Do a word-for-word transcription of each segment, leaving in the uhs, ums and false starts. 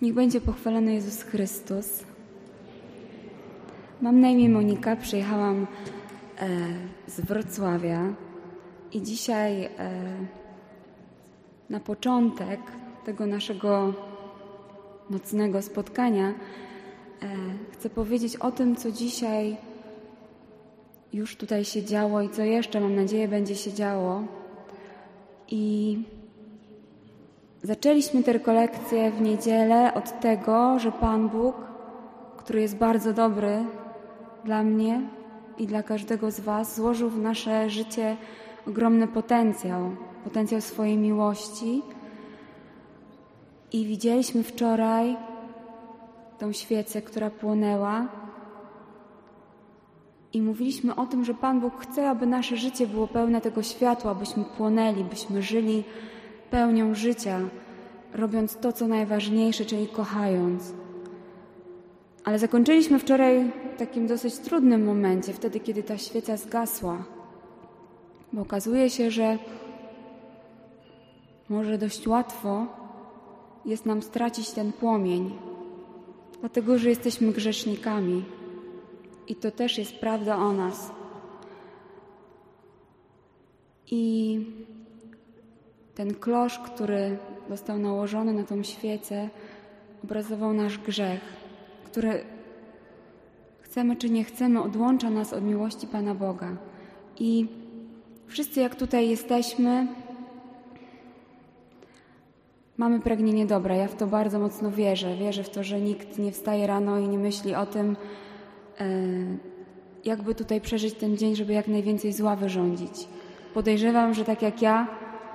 Niech będzie pochwalony Jezus Chrystus. Mam na imię Monika, przyjechałam e, z Wrocławia i dzisiaj e, na początek tego naszego nocnego spotkania e, chcę powiedzieć o tym, co dzisiaj już tutaj się działo i co jeszcze, mam nadzieję, będzie się działo. I zaczęliśmy tę rekolekcję w niedzielę od tego, że Pan Bóg, który jest bardzo dobry dla mnie i dla każdego z Was, złożył w nasze życie ogromny potencjał, potencjał swojej miłości. I widzieliśmy wczoraj tą świecę, która płonęła i mówiliśmy o tym, że Pan Bóg chce, aby nasze życie było pełne tego światła, abyśmy płonęli, byśmy żyli pełnią życia, robiąc to, co najważniejsze, czyli kochając. Ale zakończyliśmy wczoraj w takim dosyć trudnym momencie, wtedy, kiedy ta świeca zgasła. Bo okazuje się, że może dość łatwo jest nam stracić ten płomień, dlatego, że jesteśmy grzesznikami. I to też jest prawda o nas. I ten klosz, który został nałożony na tą świecę, obrazował nasz grzech, który, chcemy czy nie chcemy, odłącza nas od miłości Pana Boga. I wszyscy, jak tutaj jesteśmy, mamy pragnienie dobra. Ja w to bardzo mocno wierzę. Wierzę w to, że nikt nie wstaje rano i nie myśli o tym, jakby tutaj przeżyć ten dzień, żeby jak najwięcej zła wyrządzić. Podejrzewam, że tak jak ja,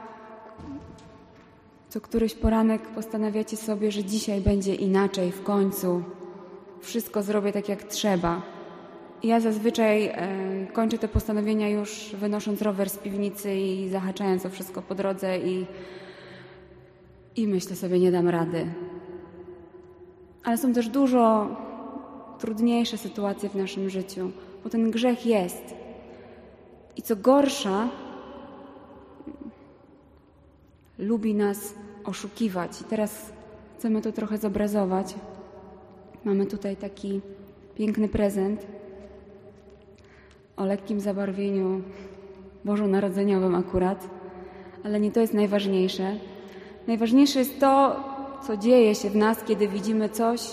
co któryś poranek postanawiacie sobie, że dzisiaj będzie inaczej w końcu. Wszystko zrobię tak, jak trzeba. I ja zazwyczaj e, kończę te postanowienia już wynosząc rower z piwnicy i zahaczając o wszystko po drodze i, i myślę sobie, nie dam rady. Ale są też dużo trudniejsze sytuacje w naszym życiu, bo ten grzech jest. I co gorsza, lubi nas oszukiwać. I teraz chcemy to trochę zobrazować. Mamy tutaj taki piękny prezent o lekkim zabarwieniu bożonarodzeniowym akurat, ale nie to jest najważniejsze. Najważniejsze jest to, co dzieje się w nas, kiedy widzimy coś,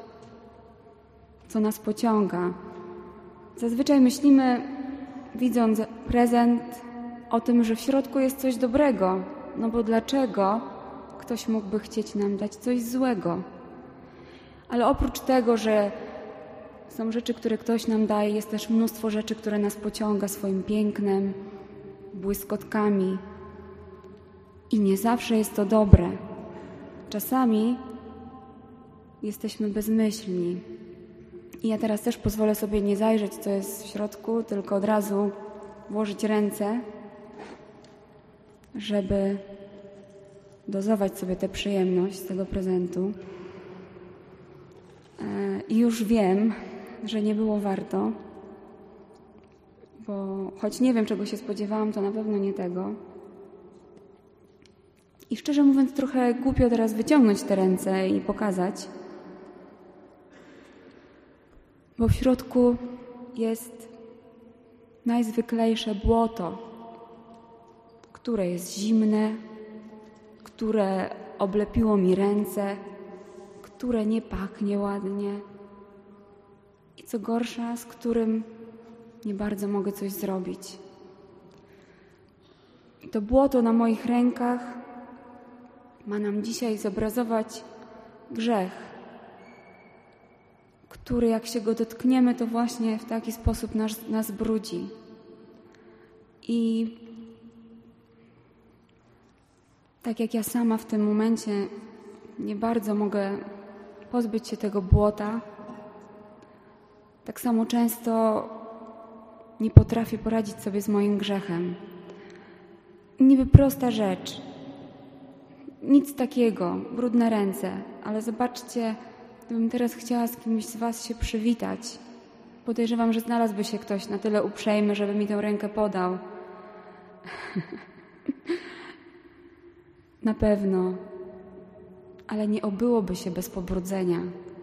co nas pociąga. Zazwyczaj myślimy, widząc prezent, o tym, że w środku jest coś dobrego. No bo dlaczego ktoś mógłby chcieć nam dać coś złego? Ale oprócz tego, że są rzeczy, które ktoś nam daje, jest też mnóstwo rzeczy, które nas pociąga swoim pięknem, błyskotkami. I nie zawsze jest to dobre. Czasami jesteśmy bezmyślni. I ja teraz też pozwolę sobie nie zajrzeć, co jest w środku, tylko od razu włożyć ręce, żeby dozować sobie tę przyjemność z tego prezentu. I już wiem, że nie było warto, bo choć nie wiem, czego się spodziewałam, to na pewno nie tego. I szczerze mówiąc, trochę głupio teraz wyciągnąć te ręce i pokazać, bo w środku jest najzwyklejsze błoto, które jest zimne, które oblepiło mi ręce, które nie pachnie ładnie i co gorsza, z którym nie bardzo mogę coś zrobić. I to błoto na moich rękach ma nam dzisiaj zobrazować grzech, który jak się go dotkniemy, to właśnie w taki sposób nas, nas brudzi. I tak jak ja sama w tym momencie nie bardzo mogę pozbyć się tego błota, tak samo często nie potrafię poradzić sobie z moim grzechem. Niby prosta rzecz, nic takiego, brudne ręce, ale zobaczcie, gdybym teraz chciała z kimś z Was się przywitać, podejrzewam, że znalazłby się ktoś na tyle uprzejmy, żeby mi tę rękę podał. Na pewno. ale nie obyłoby się bez pobrudzenia.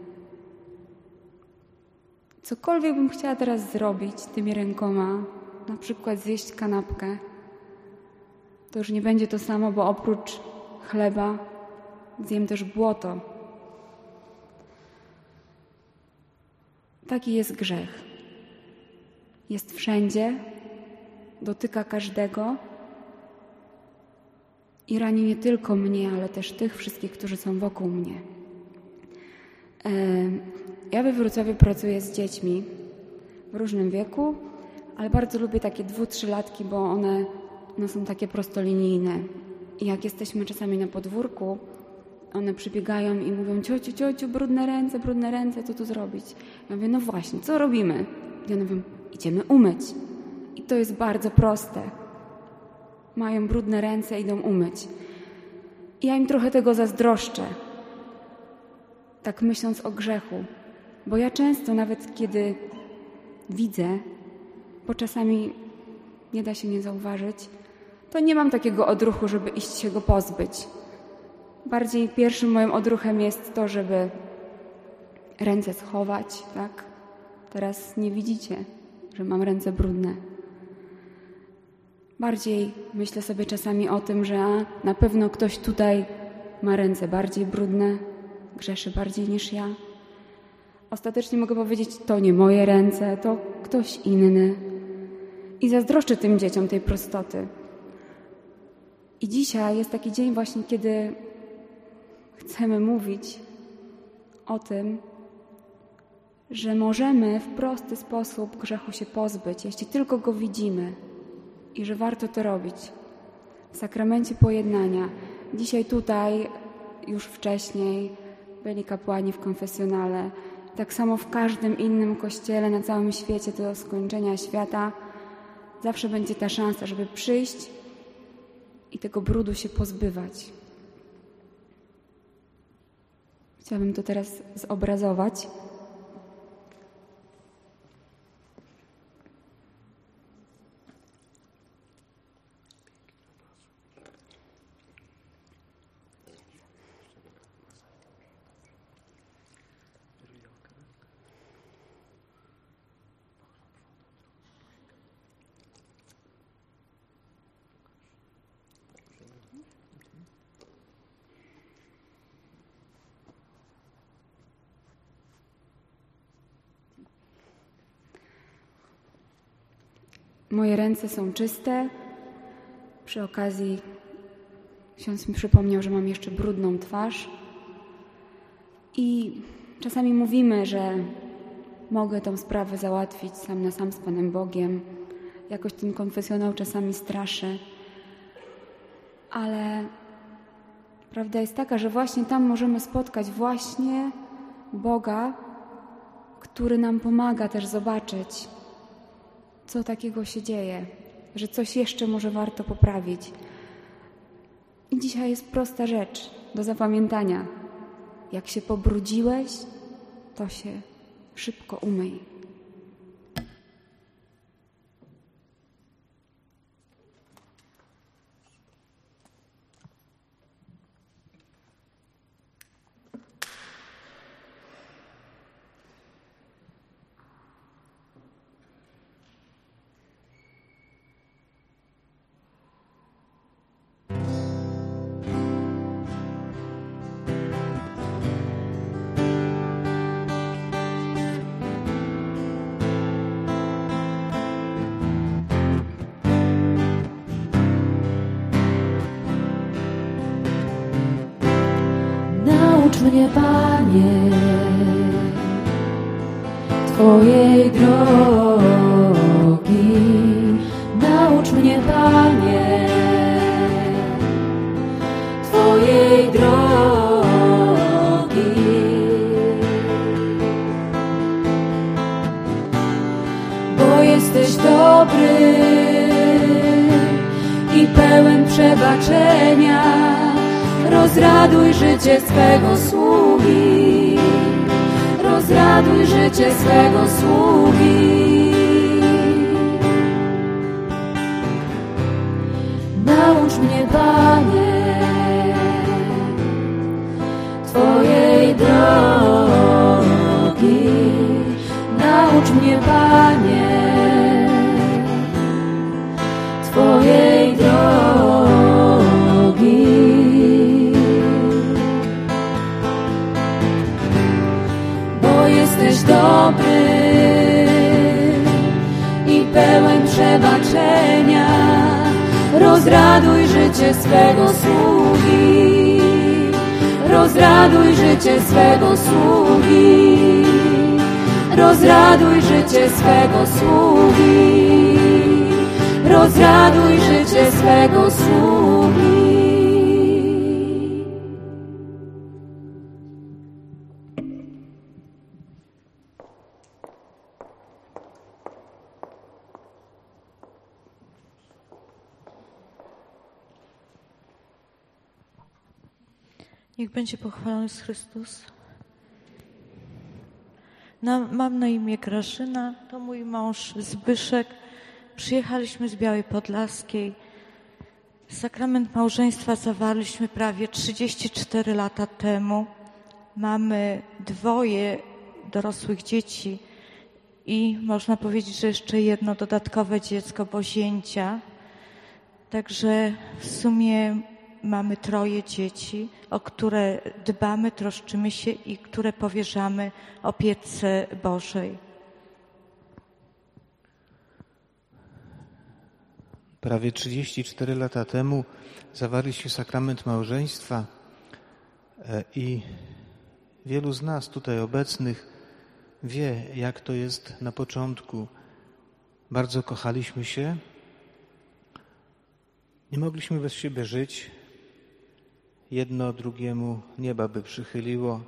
Cokolwiek bym chciała teraz zrobić tymi rękoma, na przykład zjeść kanapkę, to już nie będzie to samo, bo oprócz chleba zjem też błoto. Taki jest grzech. Jest wszędzie, dotyka każdego i rani nie tylko mnie, ale też tych wszystkich, którzy są wokół mnie. Ja we Wrocławiu pracuję z dziećmi w różnym wieku, ale bardzo lubię takie dwu, trzylatki, bo one, one są takie prostolinijne. I jak jesteśmy czasami na podwórku, one przybiegają i mówią: ciociu, ciociu, brudne ręce, brudne ręce, co tu zrobić? Ja mówię: no właśnie, co robimy? I one mówią: idziemy umyć. I to jest bardzo proste. Mają brudne ręce, idą umyć. I ja im trochę tego zazdroszczę, tak myśląc o grzechu. Bo ja często, nawet kiedy widzę, bo czasami nie da się nie zauważyć, to nie mam takiego odruchu, żeby iść się go pozbyć. Bardziej pierwszym moim odruchem jest to, żeby ręce schować, tak? Teraz nie widzicie, że mam ręce brudne. Bardziej myślę sobie czasami o tym, że a, na pewno ktoś tutaj ma ręce bardziej brudne, grzeszy bardziej niż ja. Ostatecznie mogę powiedzieć: to nie moje ręce, to ktoś inny. I zazdroszczę tym dzieciom tej prostoty. I dzisiaj jest taki dzień właśnie, kiedy chcemy mówić o tym, że możemy w prosty sposób grzechu się pozbyć, jeśli tylko go widzimy, i że warto to robić w sakramencie pojednania. Dzisiaj tutaj, już wcześniej, byli kapłani w konfesjonale. Tak samo w każdym innym kościele na całym świecie do skończenia świata zawsze będzie ta szansa, żeby przyjść i tego brudu się pozbywać. Chciałabym to teraz zobrazować. Moje ręce są czyste. Przy okazji ksiądz mi przypomniał, że mam jeszcze brudną twarz. I czasami mówimy, że mogę tą sprawę załatwić sam na sam z Panem Bogiem. Jakoś ten konfesjonał czasami straszy. Ale prawda jest taka, że właśnie tam możemy spotkać właśnie Boga, który nam pomaga też zobaczyć, co takiego się dzieje, że coś jeszcze może warto poprawić. I dzisiaj jest prosta rzecz do zapamiętania. Jak się pobrudziłeś, to się szybko umyj. Naucz mnie, Panie, Twojej drogi. Naucz mnie, Panie, Twojej drogi. Bo jesteś dobry i pełen przebaczenia. Rozraduj życie swego sługi, rozraduj życie swego sługi. Naucz mnie, Panie, jesteś dobry i pełen przebaczenia. Rozraduj życie swego sługi, rozraduj życie swego sługi, rozraduj życie swego sługi, rozraduj życie swego sługi. Niech będzie pochwalony Jezus Chrystus. Na, mam na imię Grażyna, to mój mąż Zbyszek. Przyjechaliśmy z Białej Podlaskiej. Sakrament małżeństwa zawarliśmy prawie trzydzieści cztery lata temu. Mamy dwoje dorosłych dzieci i można powiedzieć, że jeszcze jedno dodatkowe dziecko, bo zięcia. Także w sumie mamy troje dzieci, o które dbamy, troszczymy się i które powierzamy opiece Bożej. Prawie trzydzieści cztery lata temu zawarliśmy sakrament małżeństwa i wielu z nas tutaj obecnych wie, jak to jest na początku. Bardzo kochaliśmy się, nie mogliśmy bez siebie żyć. Jedno drugiemu nieba by przychyliło.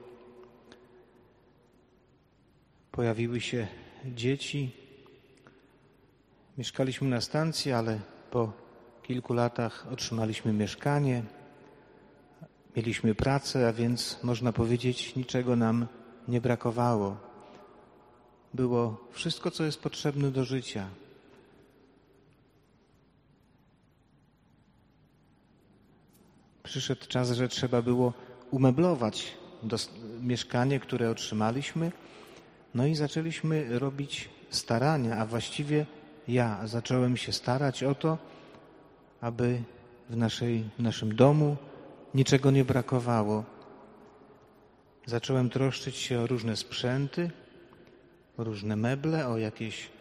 Pojawiły się dzieci. Mieszkaliśmy na stacji, ale po kilku latach otrzymaliśmy mieszkanie. Mieliśmy pracę, a więc można powiedzieć, niczego nam nie brakowało. Było wszystko, co jest potrzebne do życia. Przyszedł czas, że trzeba było umeblować do, mieszkanie, które otrzymaliśmy. No i zaczęliśmy robić starania, a właściwie ja zacząłem się starać o to, aby w, naszej, w naszym domu niczego nie brakowało. Zacząłem troszczyć się o różne sprzęty, o różne meble, o jakieś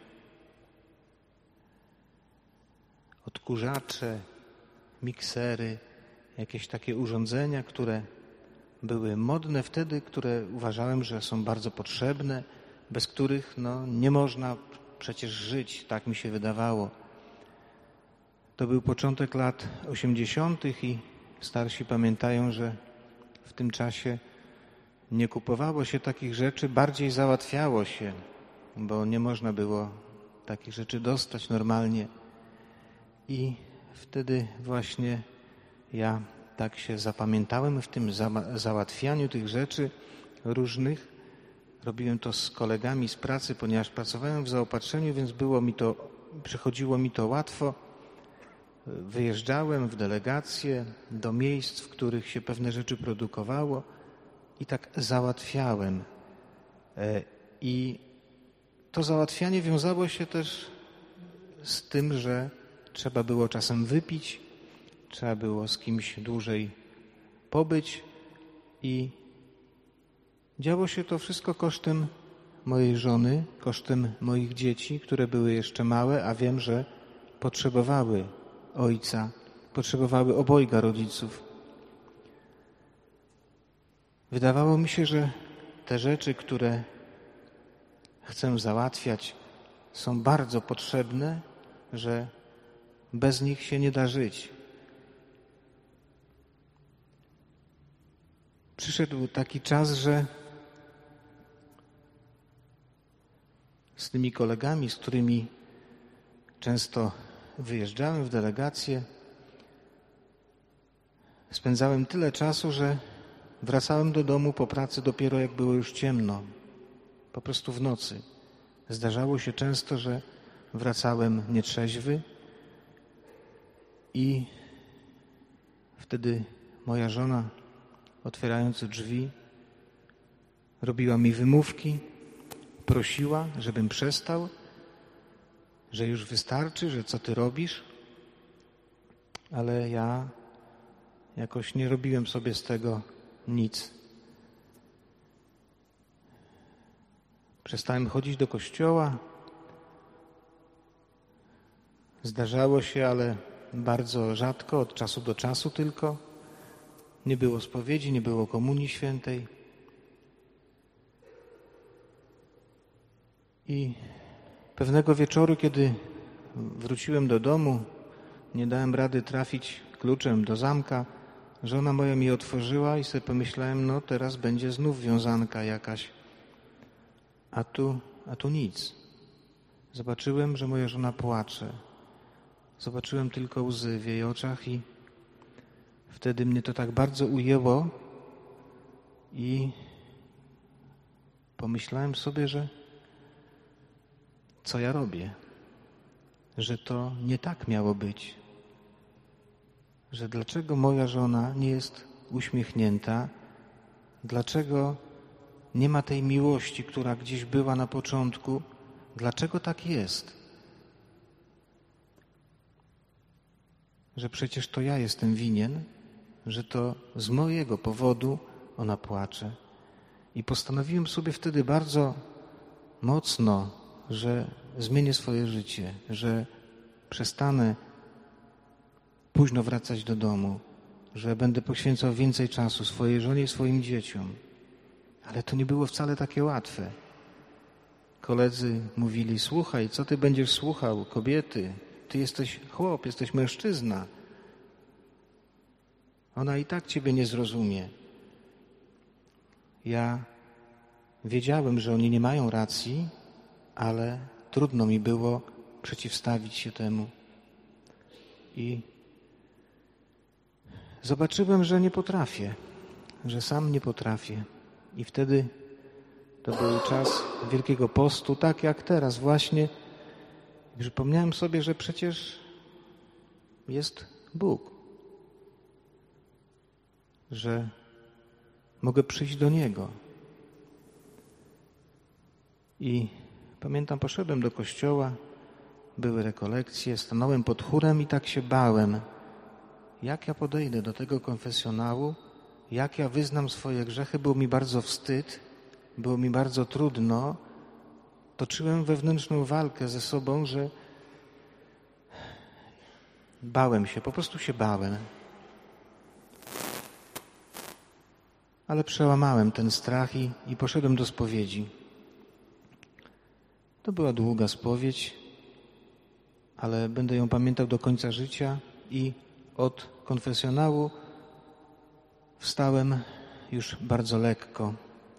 odkurzacze, miksery, jakieś takie urządzenia, które były modne wtedy, które uważałem, że są bardzo potrzebne, bez których no, nie można przecież żyć, tak mi się wydawało. To był początek lat osiemdziesiątych i starsi pamiętają, że w tym czasie nie kupowało się takich rzeczy, bardziej załatwiało się, bo nie można było takich rzeczy dostać normalnie. I wtedy właśnie ja tak się zapamiętałem w tym za- załatwianiu tych rzeczy różnych. Robiłem to z kolegami z pracy, ponieważ pracowałem w zaopatrzeniu, więc było mi to, przychodziło mi to łatwo. Wyjeżdżałem w delegacje do miejsc, w których się pewne rzeczy produkowało i tak załatwiałem. I to załatwianie wiązało się też z tym, że trzeba było czasem wypić, trzeba było z kimś dłużej pobyć i działo się to wszystko kosztem mojej żony, kosztem moich dzieci, które były jeszcze małe, a wiem, że potrzebowały ojca, potrzebowały obojga rodziców. Wydawało mi się, że te rzeczy, które chcę załatwiać, są bardzo potrzebne, że bez nich się nie da żyć. Przyszedł taki czas, że z tymi kolegami, z którymi często wyjeżdżałem w delegacje, spędzałem tyle czasu, że wracałem do domu po pracy dopiero jak było już ciemno, po prostu w nocy. Zdarzało się często, że wracałem nietrzeźwy i wtedy moja żona, otwierając drzwi, robiła mi wymówki, prosiła, żebym przestał, że już wystarczy, że co ty robisz, ale ja jakoś nie robiłem sobie z tego nic. Przestałem chodzić do kościoła. Zdarzało się, ale bardzo rzadko, od czasu do czasu tylko. Nie było spowiedzi, nie było komunii świętej. I pewnego wieczoru, kiedy wróciłem do domu, nie dałem rady trafić kluczem do zamka, żona moja mi otworzyła i sobie pomyślałem, no teraz będzie znów wiązanka jakaś. A tu, a tu nic. Zobaczyłem, że moja żona płacze. Zobaczyłem tylko łzy w jej oczach i wtedy mnie to tak bardzo ujęło i pomyślałem sobie, że co ja robię? Że to nie tak miało być. Że dlaczego moja żona nie jest uśmiechnięta? Dlaczego nie ma tej miłości, która gdzieś była na początku? Dlaczego tak jest? Że przecież to ja jestem winien, że to z mojego powodu ona płacze. I postanowiłem sobie wtedy bardzo mocno, że zmienię swoje życie, że przestanę późno wracać do domu, że będę poświęcał więcej czasu swojej żonie i swoim dzieciom. Ale to nie było wcale takie łatwe. Koledzy mówili, słuchaj, co ty będziesz słuchał, kobiety? Ty jesteś chłop, jesteś mężczyzna. Ona i tak ciebie nie zrozumie. Ja wiedziałem, że oni nie mają racji, ale trudno mi było przeciwstawić się temu. I zobaczyłem, że nie potrafię, że sam nie potrafię. I wtedy to był czas Wielkiego Postu, tak jak teraz właśnie. I przypomniałem sobie, że przecież jest Bóg, że mogę przyjść do Niego. I pamiętam, poszedłem do kościoła, były rekolekcje, stanąłem pod chórem i tak się bałem. Jak ja podejdę do tego konfesjonału, jak ja wyznam swoje grzechy, było mi bardzo wstyd, było mi bardzo trudno. Toczyłem wewnętrzną walkę ze sobą, że bałem się, po prostu się bałem. Ale przełamałem ten strach i, i poszedłem do spowiedzi. To była długa spowiedź, ale będę ją pamiętał do końca życia i od konfesjonału wstałem już bardzo lekko.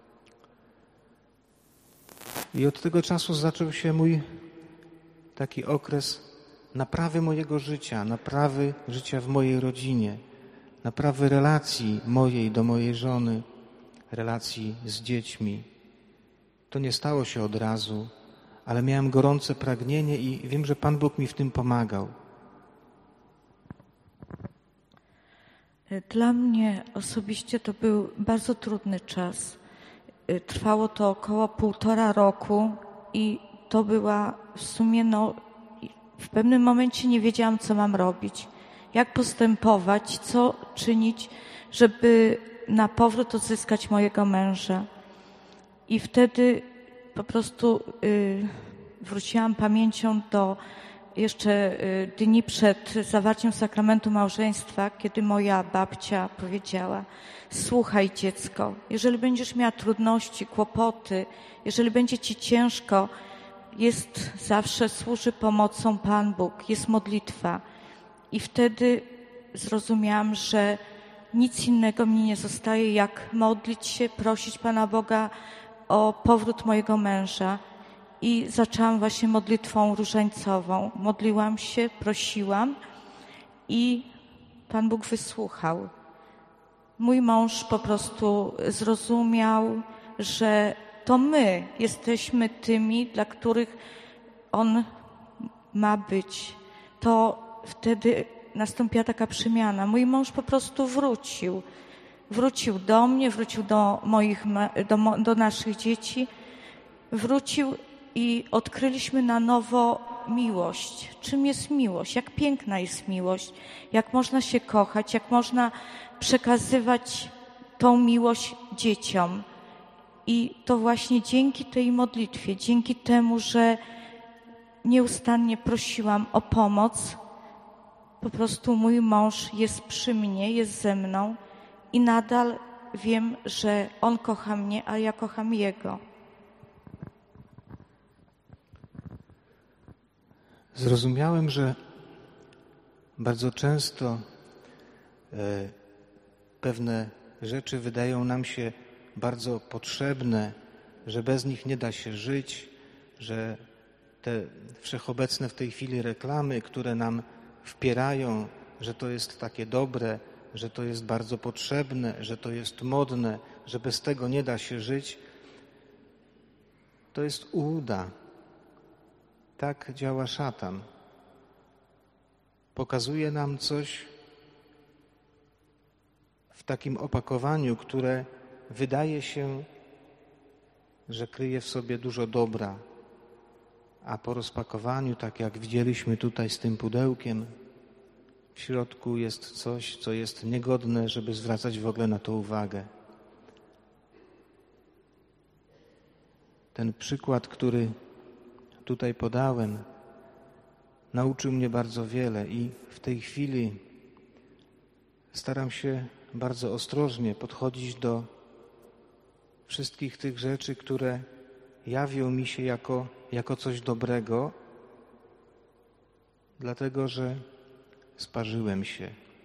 I od tego czasu zaczął się mój taki okres naprawy mojego życia, naprawy życia w mojej rodzinie, naprawy relacji mojej do mojej żony, relacji z dziećmi. To nie stało się od razu, ale miałem gorące pragnienie i wiem, że Pan Bóg mi w tym pomagał. Dla mnie osobiście to był bardzo trudny czas. Trwało to około półtora roku i to była w sumie, no, w pewnym momencie nie wiedziałam, co mam robić, jak postępować, co czynić, żeby na powrót odzyskać mojego męża. I wtedy po prostu y, wróciłam pamięcią do jeszcze y, dni przed zawarciem sakramentu małżeństwa, kiedy moja babcia powiedziała: słuchaj, dziecko, jeżeli będziesz miała trudności, kłopoty, jeżeli będzie ci ciężko, jest zawsze, służy pomocą Pan Bóg, jest modlitwa. I wtedy zrozumiałam, że nic innego mi nie zostaje, jak modlić się, prosić Pana Boga o powrót mojego męża. I zaczęłam właśnie modlitwą różańcową. Modliłam się, prosiłam i Pan Bóg wysłuchał. Mój mąż po prostu zrozumiał, że to my jesteśmy tymi, dla których on ma być. To wtedy nastąpiła taka przemiana. Mój mąż po prostu wrócił. Wrócił do mnie, wrócił do moich, do, do naszych dzieci. Wrócił i odkryliśmy na nowo miłość. Czym jest miłość? Jak piękna jest miłość? Jak można się kochać? Jak można przekazywać tą miłość dzieciom? I to właśnie dzięki tej modlitwie, dzięki temu, że nieustannie prosiłam o pomoc, po prostu mój mąż jest przy mnie, jest ze mną i nadal wiem, że on kocha mnie, a ja kocham jego. Zrozumiałem, że bardzo często e, pewne rzeczy wydają nam się bardzo potrzebne, że bez nich nie da się żyć, że te wszechobecne w tej chwili reklamy, które nam wpierają, że to jest takie dobre, że to jest bardzo potrzebne, że to jest modne, że bez tego nie da się żyć, to jest ułuda. Tak działa szatan. Pokazuje nam coś w takim opakowaniu, które wydaje się, że kryje w sobie dużo dobra, a po rozpakowaniu, tak jak widzieliśmy tutaj z tym pudełkiem, w środku jest coś, co jest niegodne, żeby zwracać w ogóle na to uwagę. Ten przykład, który tutaj podałem, nauczył mnie bardzo wiele i w tej chwili staram się bardzo ostrożnie podchodzić do wszystkich tych rzeczy, które jawią mi się jako, jako coś dobrego, dlatego że sparzyłem się.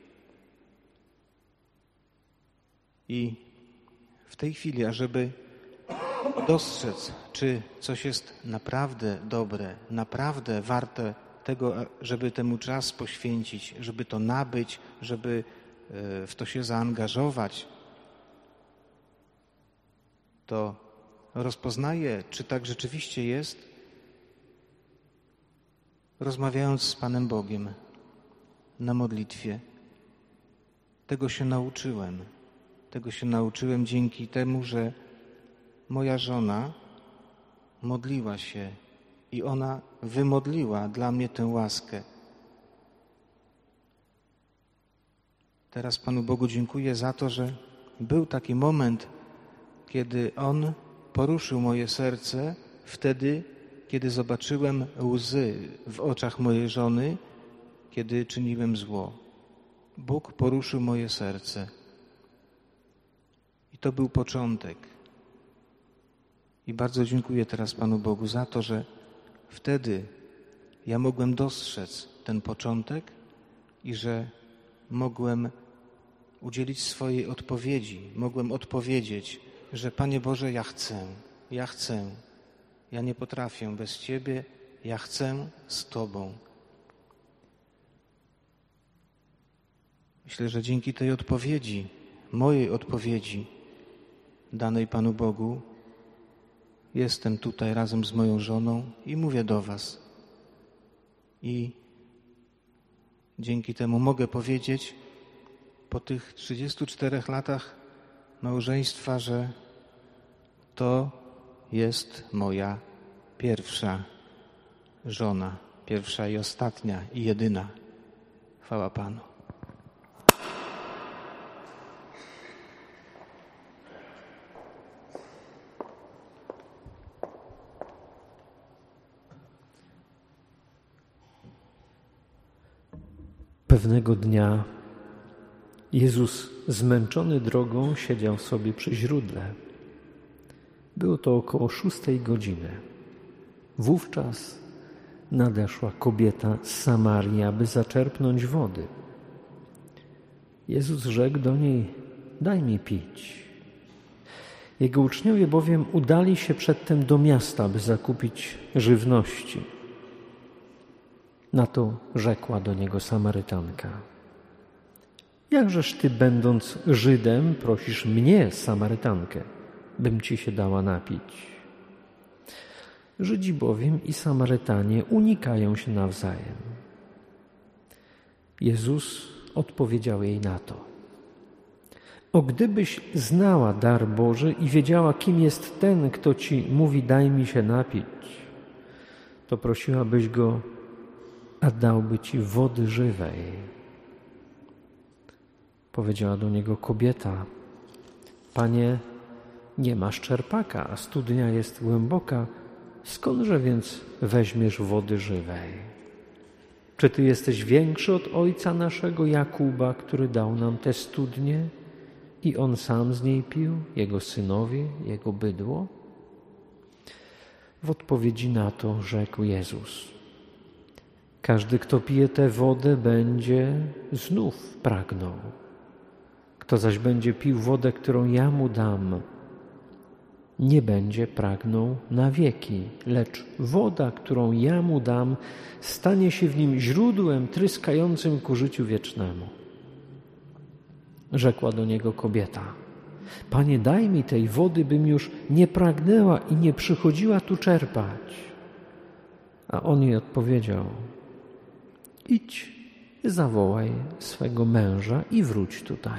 I w tej chwili, ażeby dostrzec, czy coś jest naprawdę dobre, naprawdę warte tego, żeby temu czas poświęcić, żeby to nabyć, żeby w to się zaangażować, to rozpoznaję, czy tak rzeczywiście jest, rozmawiając z Panem Bogiem na modlitwie. Tego się nauczyłem. Tego się nauczyłem dzięki temu, że moja żona modliła się i ona wymodliła dla mnie tę łaskę. Teraz Panu Bogu dziękuję za to, że był taki moment, kiedy On poruszył moje serce wtedy, kiedy zobaczyłem łzy w oczach mojej żony, kiedy czyniłem zło. Bóg poruszył moje serce. I to był początek. I bardzo dziękuję teraz Panu Bogu za to, że wtedy ja mogłem dostrzec ten początek i że mogłem udzielić swojej odpowiedzi. Mogłem odpowiedzieć, że Panie Boże, ja chcę, ja chcę. Ja nie potrafię bez Ciebie, ja chcę z Tobą. Myślę, że dzięki tej odpowiedzi, mojej odpowiedzi danej Panu Bogu, jestem tutaj razem z moją żoną i mówię do Was. I dzięki temu mogę powiedzieć po tych trzydziestu czterech latach małżeństwa, że to jest moja pierwsza żona, pierwsza i ostatnia i jedyna. Chwała Panu. Pewnego dnia Jezus, zmęczony drogą, siedział sobie przy źródle. Było to około szóstej godziny. Wówczas nadeszła kobieta z Samarii, aby zaczerpnąć wody. Jezus rzekł do niej: daj mi pić. Jego uczniowie bowiem udali się przedtem do miasta, aby zakupić żywności. Na to rzekła do niego Samarytanka: jakżeż ty, będąc Żydem, prosisz mnie, Samarytankę, bym ci się dała napić? Żydzi bowiem i Samarytanie unikają się nawzajem. Jezus odpowiedział jej na to: o, gdybyś znała dar Boży i wiedziała, kim jest ten, kto ci mówi, daj mi się napić, to prosiłabyś go, a dałby ci wody żywej. Powiedziała do niego kobieta: Panie, Nie masz czerpaka, a studnia jest głęboka. Skądże więc weźmiesz wody żywej? Czy ty jesteś większy od ojca naszego Jakuba, który dał nam tę studnię i on sam z niej pił, jego synowie, jego bydło? W odpowiedzi na to rzekł Jezus: każdy, kto pije tę wodę, będzie znów pragnął. Kto zaś będzie pił wodę, którą ja mu dam, nie będzie pragnął na wieki, lecz woda, którą ja mu dam, stanie się w nim źródłem tryskającym ku życiu wiecznemu. Rzekła do niego kobieta: Panie, daj mi tej wody, bym już nie pragnęła i nie przychodziła tu czerpać. A on jej odpowiedział: idź, zawołaj swego męża i wróć tutaj.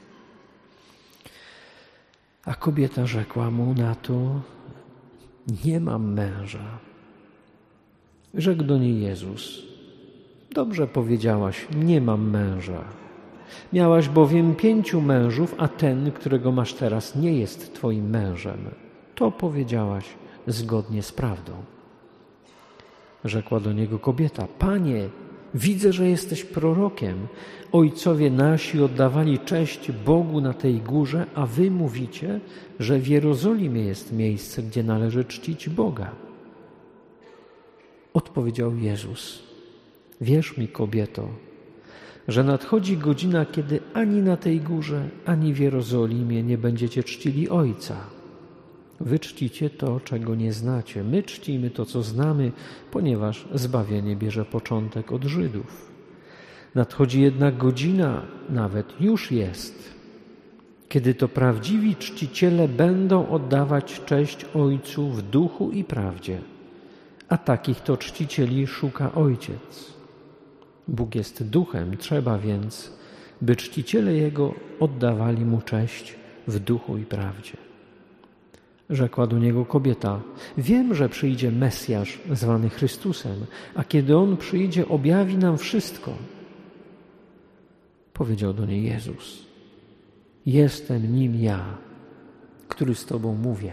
A kobieta rzekła mu na to: nie mam męża. Rzekł do niej Jezus: dobrze powiedziałaś, nie mam męża. Miałaś bowiem pięciu mężów, a ten, którego masz teraz, nie jest twoim mężem. To powiedziałaś zgodnie z prawdą. Rzekła do niego kobieta: Panie, widzę, że jesteś prorokiem. Ojcowie nasi oddawali cześć Bogu na tej górze, a wy mówicie, że w Jerozolimie jest miejsce, gdzie należy czcić Boga. Odpowiedział Jezus: wierz mi, kobieto, że nadchodzi godzina, kiedy ani na tej górze, ani w Jerozolimie nie będziecie czcili Ojca. Wy czcicie to, czego nie znacie. My czcimy to, co znamy, ponieważ zbawienie bierze początek od Żydów. Nadchodzi jednak godzina, nawet już jest, kiedy to prawdziwi czciciele będą oddawać cześć Ojcu w duchu i prawdzie, a takich to czcicieli szuka Ojciec. Bóg jest duchem, trzeba więc, by czciciele Jego oddawali Mu cześć w duchu i prawdzie. Rzekła do niego kobieta: wiem, że przyjdzie Mesjasz zwany Chrystusem, a kiedy On przyjdzie, objawi nam wszystko. Powiedział do niej Jezus: jestem nim ja, który z Tobą mówię.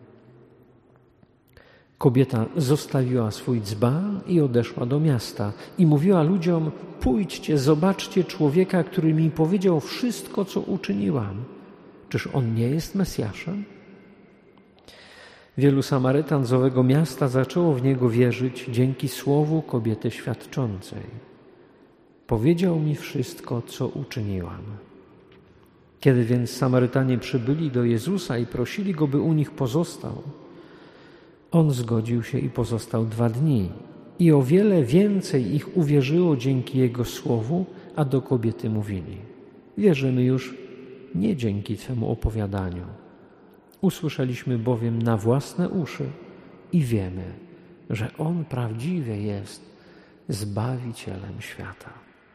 Kobieta zostawiła swój dzban i odeszła do miasta i mówiła ludziom: pójdźcie, zobaczcie człowieka, który mi powiedział wszystko, co uczyniłam. Czyż on nie jest Mesjaszem? Wielu Samarytan z owego miasta zaczęło w Niego wierzyć dzięki słowu kobiety świadczącej. Powiedział mi wszystko, co uczyniłam. Kiedy więc Samarytanie przybyli do Jezusa i prosili Go, by u nich pozostał, On zgodził się i pozostał dwa dni. I o wiele więcej ich uwierzyło dzięki Jego słowu, a do kobiety mówili: wierzymy już nie dzięki Twemu opowiadaniu. Usłyszeliśmy bowiem na własne uszy i wiemy, że On prawdziwie jest Zbawicielem świata.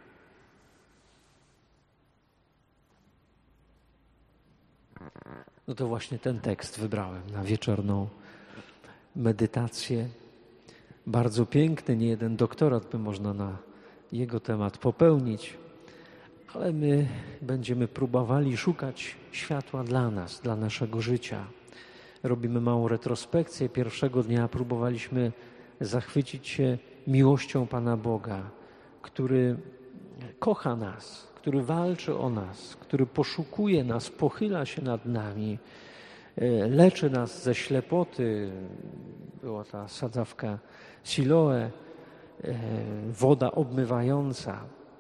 No to właśnie ten tekst wybrałem na wieczorną medytację. Bardzo piękny, nie jeden doktorat by można na jego temat popełnić, ale my będziemy próbowali szukać światła dla nas, dla naszego życia. Robimy małą retrospekcję. Pierwszego dnia próbowaliśmy zachwycić się miłością Pana Boga, który kocha nas, który walczy o nas, który poszukuje nas, pochyla się nad nami, leczy nas ze ślepoty. Była ta sadzawka Siloe, woda obmywająca.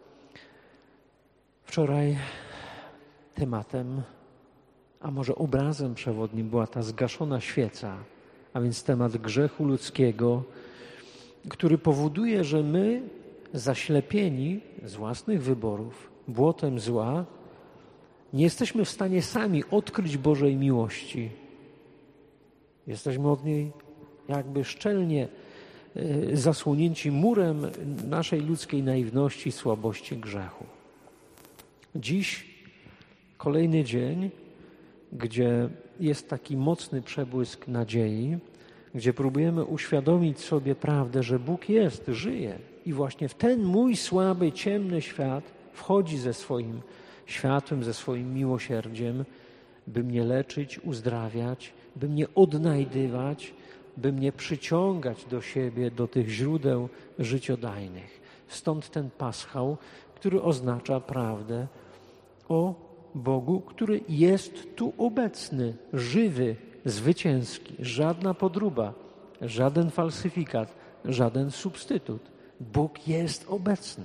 Wczoraj tematem, a może obrazem przewodnim była ta zgaszona świeca, a więc temat grzechu ludzkiego, który powoduje, że my, zaślepieni z własnych wyborów, błotem zła, nie jesteśmy w stanie sami odkryć Bożej miłości. Jesteśmy od niej jakby szczelnie zasłonięci murem naszej ludzkiej naiwności, słabości, grzechu. Dziś kolejny dzień, gdzie jest taki mocny przebłysk nadziei, gdzie próbujemy uświadomić sobie prawdę, że Bóg jest, żyje i właśnie w ten mój słaby, ciemny świat wchodzi ze swoim światłem, ze swoim miłosierdziem, by mnie leczyć, uzdrawiać, by mnie odnajdywać, by mnie przyciągać do siebie, do tych źródeł życiodajnych. Stąd ten paschał, który oznacza prawdę o Bogu, który jest tu obecny, żywy, zwycięski. Żadna podróba, żaden falsyfikat, żaden substytut. Bóg jest obecny.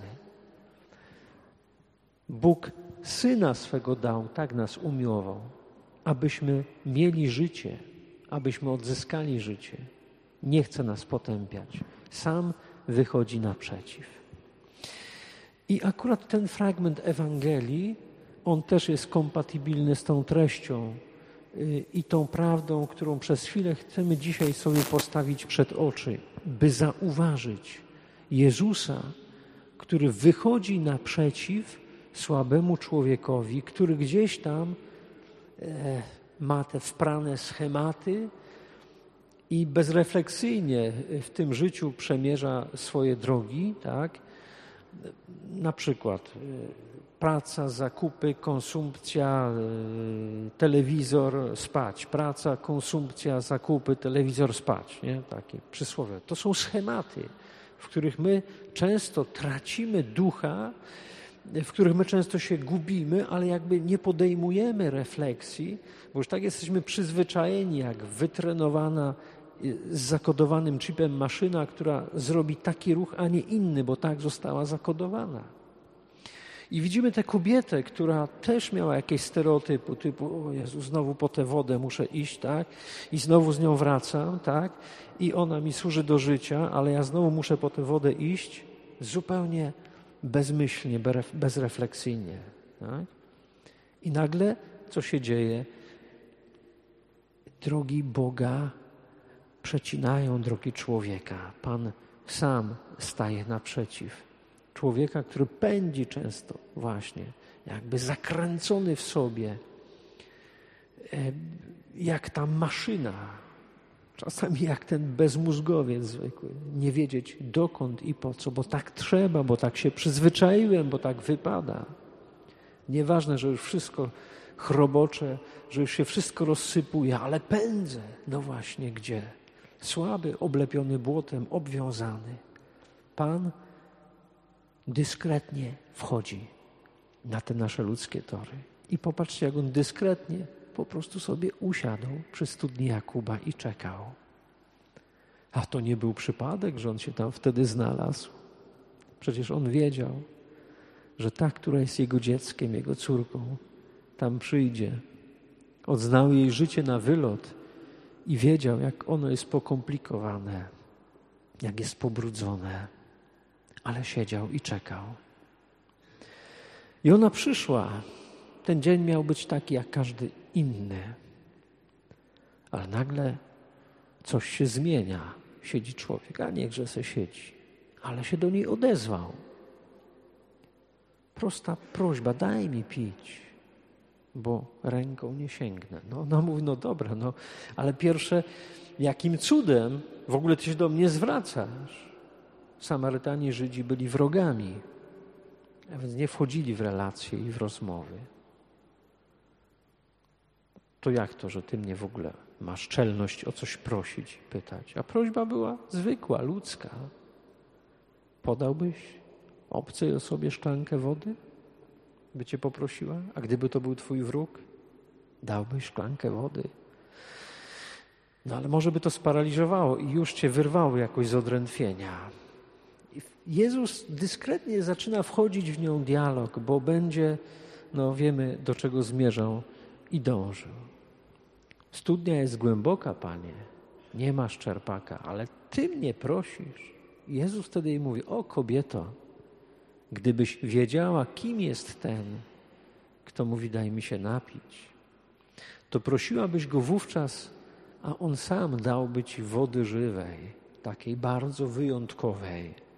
Bóg Syna swego dał, tak nas umiłował, abyśmy mieli życie, abyśmy odzyskali życie. Nie chce nas potępiać. Sam wychodzi naprzeciw. I akurat ten fragment Ewangelii, on też jest kompatybilny z tą treścią i tą prawdą, którą przez chwilę chcemy dzisiaj sobie postawić przed oczy, by zauważyć Jezusa, który wychodzi naprzeciw słabemu człowiekowi, który gdzieś tam e, ma te wprane schematy i bezrefleksyjnie w tym życiu przemierza swoje drogi, tak? Na przykład e, praca, zakupy, konsumpcja, e, telewizor, spać. Praca, konsumpcja, zakupy, telewizor, spać. Nie? Takie przysłowie. To są schematy, w których my często tracimy ducha, w których my często się gubimy, ale jakby nie podejmujemy refleksji, bo już tak jesteśmy przyzwyczajeni, jak wytrenowana z zakodowanym chipem maszyna, która zrobi taki ruch, a nie inny, bo tak została zakodowana. I widzimy tę kobietę, która też miała jakieś stereotypy, typu, o Jezu, znowu po tę wodę muszę iść, tak? I znowu z nią wracam, tak? I ona mi służy do życia, ale ja znowu muszę po tę wodę iść, zupełnie bezmyślnie, bezrefleksyjnie. Tak? I nagle co się dzieje? Drogi Boga przecinają drogi człowieka. Pan sam staje naprzeciw. Człowieka, który pędzi często właśnie, jakby zakręcony w sobie, jak ta maszyna, czasami jak ten bezmózgowiec zwykły, nie wiedzieć dokąd i po co, bo tak trzeba, bo tak się przyzwyczaiłem, bo tak wypada. Nieważne, że już wszystko chrobocze, że już się wszystko rozsypuje, ale pędzę. No właśnie, gdzie? Słaby, oblepiony błotem, obwiązany. Pan dyskretnie wchodzi na te nasze ludzkie tory. I popatrzcie, jak on dyskretnie po prostu sobie usiadł przy studni Jakuba i czekał. A to nie był przypadek, że on się tam wtedy znalazł. Przecież on wiedział, że ta, która jest jego dzieckiem, jego córką, tam przyjdzie. Odznał jej życie na wylot i wiedział, jak ono jest pokomplikowane, jak jest pobrudzone. Ale siedział i czekał. I ona przyszła. Ten dzień miał być taki jak każdy inny. Ale nagle coś się zmienia. Siedzi człowiek, a niechże se siedzi. Ale się do niej odezwał. Prosta prośba, daj mi pić, bo ręką nie sięgnę. No ona mówi, no dobra, no, ale pierwsze, jakim cudem w ogóle ty się do mnie zwracasz? Samarytanie, Żydzi byli wrogami, a więc nie wchodzili w relacje i w rozmowy. To jak to, że ty mnie w ogóle masz czelność o coś prosić i pytać? A prośba była zwykła, ludzka. Podałbyś obcej osobie szklankę wody? By cię poprosiła? A gdyby to był twój wróg? Dałbyś szklankę wody? No ale może by to sparaliżowało i już cię wyrwało jakoś z odrętwienia. Jezus dyskretnie zaczyna wchodzić w nią dialog, bo będzie, no wiemy, do czego zmierzał i dążył. Studnia jest głęboka, Panie, nie masz czerpaka, ale Ty mnie prosisz. Jezus wtedy jej mówi, o kobieto, gdybyś wiedziała, kim jest ten, kto mówi, daj mi się napić, to prosiłabyś Go wówczas, a On sam dałby Ci wody żywej, takiej bardzo wyjątkowej,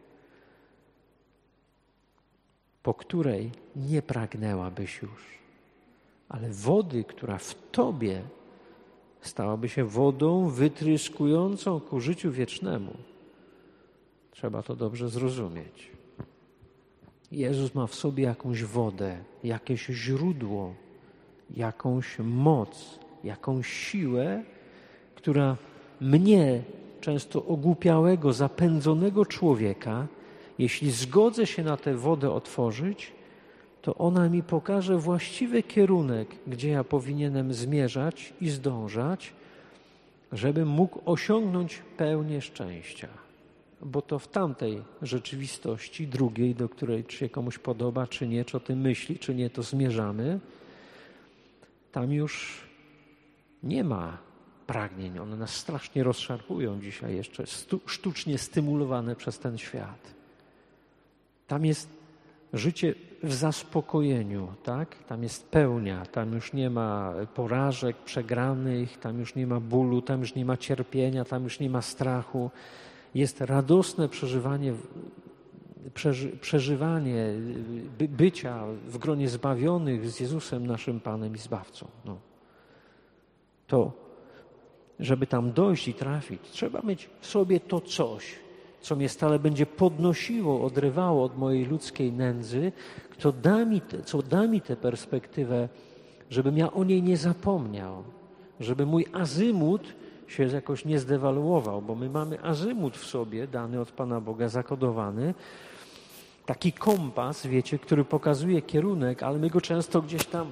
po której nie pragnęłabyś już, ale wody, która w Tobie stałaby się wodą wytryskującą ku życiu wiecznemu. Trzeba to dobrze zrozumieć. Jezus ma w sobie jakąś wodę, jakieś źródło jakąś moc, jakąś siłę, która mnie, często ogłupiałego, zapędzonego człowieka, jeśli zgodzę się na tę wodę otworzyć, to ona mi pokaże właściwy kierunek, gdzie ja powinienem zmierzać i zdążać, żebym mógł osiągnąć pełnię szczęścia. Bo to w tamtej rzeczywistości, drugiej, do której czy się komuś podoba, czy nie, czy o tym myśli, czy nie, to zmierzamy, tam już nie ma pragnień. One nas strasznie rozszarpują dzisiaj jeszcze, stu, sztucznie stymulowane przez ten świat. Tam jest życie w zaspokojeniu, tak? Tam jest pełnia, tam już nie ma porażek, przegranych, tam już nie ma bólu, tam już nie ma cierpienia, tam już nie ma strachu. Jest radosne przeżywanie, przeży, przeżywanie by, bycia w gronie zbawionych z Jezusem naszym Panem i Zbawcą. No. To, żeby tam dojść i trafić, trzeba mieć w sobie to coś, co mnie stale będzie podnosiło, odrywało od mojej ludzkiej nędzy, kto da mi te, co da mi tę perspektywę, żebym ja o niej nie zapomniał, żeby mój azymut się jakoś nie zdewaluował, bo my mamy azymut w sobie, dany od Pana Boga, zakodowany, taki kompas, wiecie, który pokazuje kierunek, ale my go często gdzieś tam,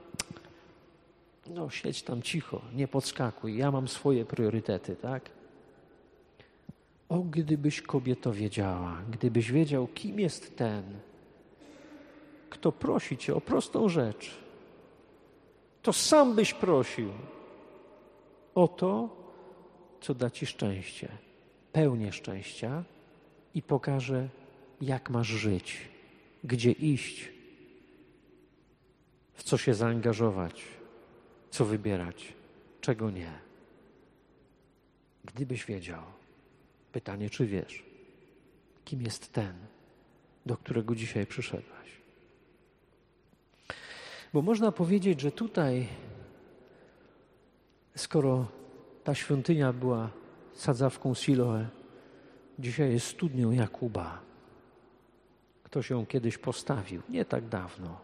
no siedź tam cicho, nie podskakuj, ja mam swoje priorytety, tak? O, gdybyś, kobieto, wiedziała, gdybyś wiedział, kim jest ten, kto prosi cię o prostą rzecz, to sam byś prosił o to, co da ci szczęście, pełnię szczęścia i pokaże, jak masz żyć, gdzie iść, w co się zaangażować, co wybierać, czego nie. Gdybyś wiedział, pytanie, czy wiesz, kim jest ten, do którego dzisiaj przyszedłeś. Bo można powiedzieć, że tutaj, skoro ta świątynia była sadzawką Siloe, dzisiaj jest studnią Jakuba. Ktoś ją kiedyś postawił, nie tak dawno.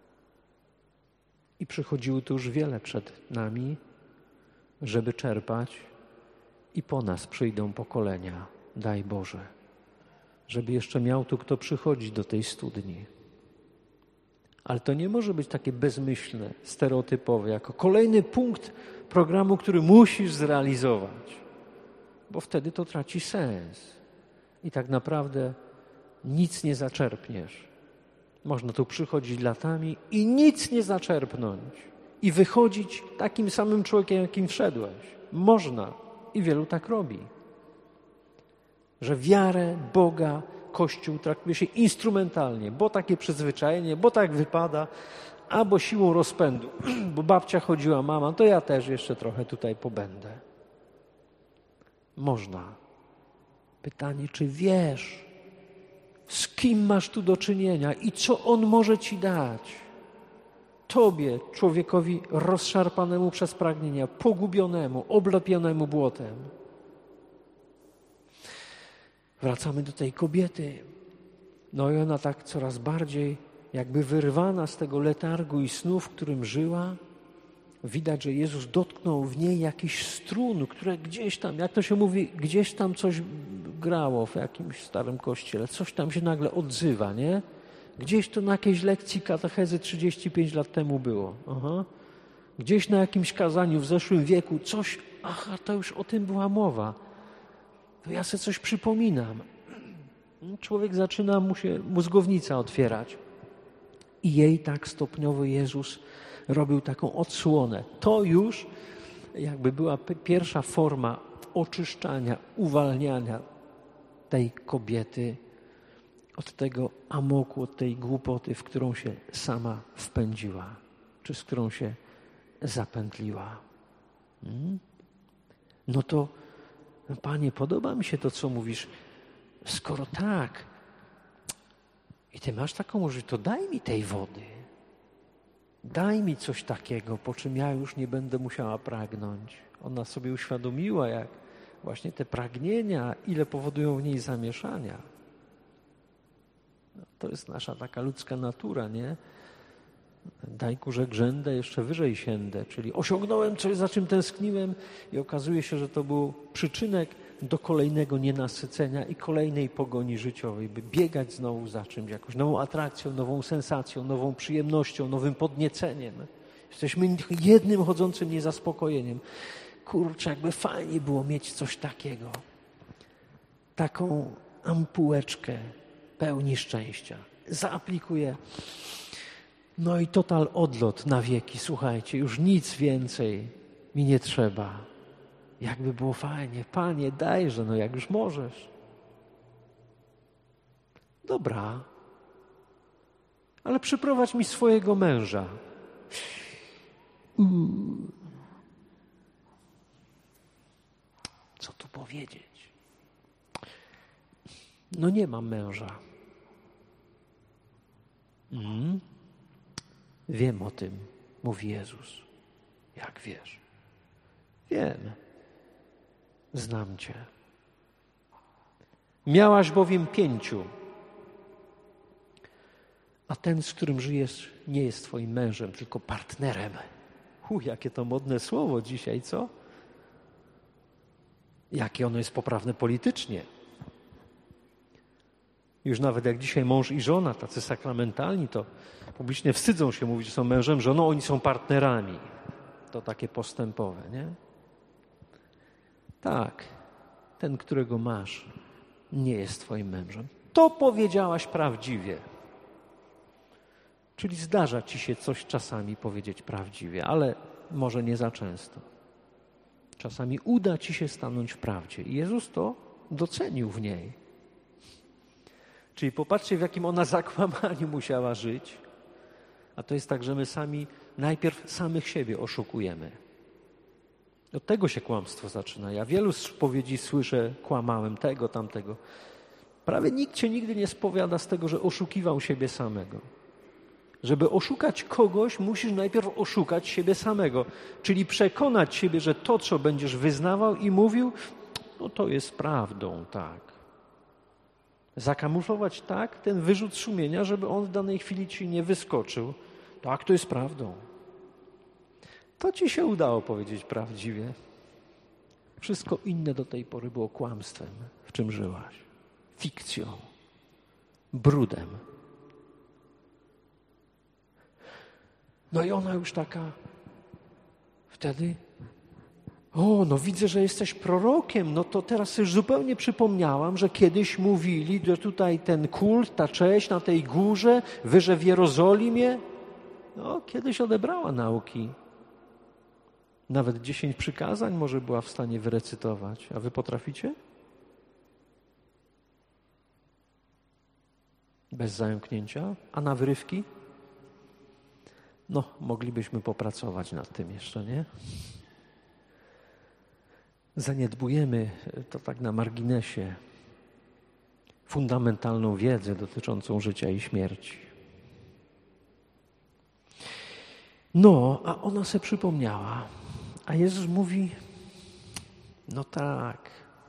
I przychodziło tu już wiele przed nami, żeby czerpać, i po nas przyjdą pokolenia, daj Boże, żeby jeszcze miał tu kto przychodzić do tej studni. Ale to nie może być takie bezmyślne, stereotypowe, jako kolejny punkt programu, który musisz zrealizować, bo wtedy to traci sens i tak naprawdę nic nie zaczerpniesz. Można tu przychodzić latami i nic nie zaczerpnąć i wychodzić takim samym człowiekiem, jakim wszedłeś. Można i wielu tak robi, że wiarę, Boga, Kościół traktuje się instrumentalnie, bo takie przyzwyczajenie, bo tak wypada, albo siłą rozpędu, bo babcia chodziła, mama, to ja też jeszcze trochę tutaj pobędę. Można. Pytanie, czy wiesz, z kim masz tu do czynienia i co On może ci dać? Tobie, człowiekowi rozszarpanemu przez pragnienia, pogubionemu, oblepionemu błotem. Wracamy do tej kobiety. No i ona tak coraz bardziej jakby wyrwana z tego letargu i snu, w którym żyła. Widać, że Jezus dotknął w niej jakiś strun, które gdzieś tam, jak to się mówi, gdzieś tam coś grało w jakimś starym kościele. Coś tam się nagle odzywa, nie? Gdzieś to na jakiejś lekcji katechezy trzydzieści pięć lat temu było. Aha. Gdzieś na jakimś kazaniu w zeszłym wieku coś, aha, to już o tym była mowa. To ja sobie coś przypominam. Człowiek zaczyna mu się mózgownica otwierać. I jej tak stopniowo Jezus robił taką odsłonę. To już jakby była pierwsza forma oczyszczania, uwalniania tej kobiety od tego amoku, od tej głupoty, w którą się sama wpędziła, czy z którą się zapętliła. Hmm? No to, Panie, podoba mi się to, co mówisz. Skoro tak i Ty masz taką możliwość, to daj mi tej wody. Daj mi coś takiego, po czym ja już nie będę musiała pragnąć. Ona sobie uświadomiła, jak właśnie te pragnienia, ile powodują w niej zamieszania. No, to jest nasza taka ludzka natura, nie? Daj kurze grzędę, jeszcze wyżej siędę, czyli osiągnąłem coś, za czym tęskniłem i okazuje się, że to był przyczynek do kolejnego nienasycenia i kolejnej pogoni życiowej, by biegać znowu za czymś, jakąś nową atrakcją, nową sensacją, nową przyjemnością, nowym podnieceniem. Jesteśmy jednym chodzącym niezaspokojeniem. Kurczę, jakby fajnie było mieć coś takiego. Taką ampułeczkę pełni szczęścia. Zaaplikuję. No i total odlot na wieki. Słuchajcie, już nic więcej mi nie trzeba. Jakby było fajnie. Panie, dajże, no jak już możesz. Dobra. Ale przyprowadź mi swojego męża. Mm. Co tu powiedzieć? No nie mam męża. Mm. Wiem o tym, mówi Jezus. Jak wiesz? Wiem. Znam Cię. Miałaś bowiem pięciu, a ten, z którym żyjesz, nie jest Twoim mężem, tylko partnerem. U, jakie to modne słowo dzisiaj, co? Jakie ono jest poprawne politycznie. Już nawet jak dzisiaj mąż i żona, tacy sakramentalni, to publicznie wstydzą się mówić, że są mężem, żoną, oni są partnerami. To takie postępowe, nie? Tak, ten, którego masz, nie jest Twoim mężem. To powiedziałaś prawdziwie. Czyli zdarza Ci się coś czasami powiedzieć prawdziwie, ale może nie za często. Czasami uda Ci się stanąć w prawdzie. I Jezus to docenił w niej. Czyli popatrzcie, w jakim ona zakłamaniu musiała żyć. A to jest tak, że my sami najpierw samych siebie oszukujemy. Od tego się kłamstwo zaczyna. Ja wielu spowiedzi słyszę, kłamałem tego, tamtego. Prawie nikt się nigdy nie spowiada z tego, że oszukiwał siebie samego. Żeby oszukać kogoś, musisz najpierw oszukać siebie samego. Czyli przekonać siebie, że to, co będziesz wyznawał i mówił, no to jest prawdą, tak. Zakamuflować tak ten wyrzut sumienia, żeby on w danej chwili ci nie wyskoczył. Tak, to jest prawdą. To ci się udało powiedzieć prawdziwie. Wszystko inne do tej pory było kłamstwem, w czym żyłaś. Fikcją, brudem. No i ona już taka wtedy, o, no widzę, że jesteś prorokiem, no to teraz już zupełnie przypomniałam, że kiedyś mówili, że tutaj ten kult, ta cześć na tej górze, wyże w Jerozolimie, no kiedyś odebrała nauki. Nawet dziesięć przykazań może była w stanie wyrecytować. A wy potraficie? Bez zająknięcia? A na wyrywki? No, moglibyśmy popracować nad tym jeszcze, nie? Zaniedbujemy, to tak na marginesie, fundamentalną wiedzę dotyczącą życia i śmierci. No, a ona se przypomniała. A Jezus mówi, no tak,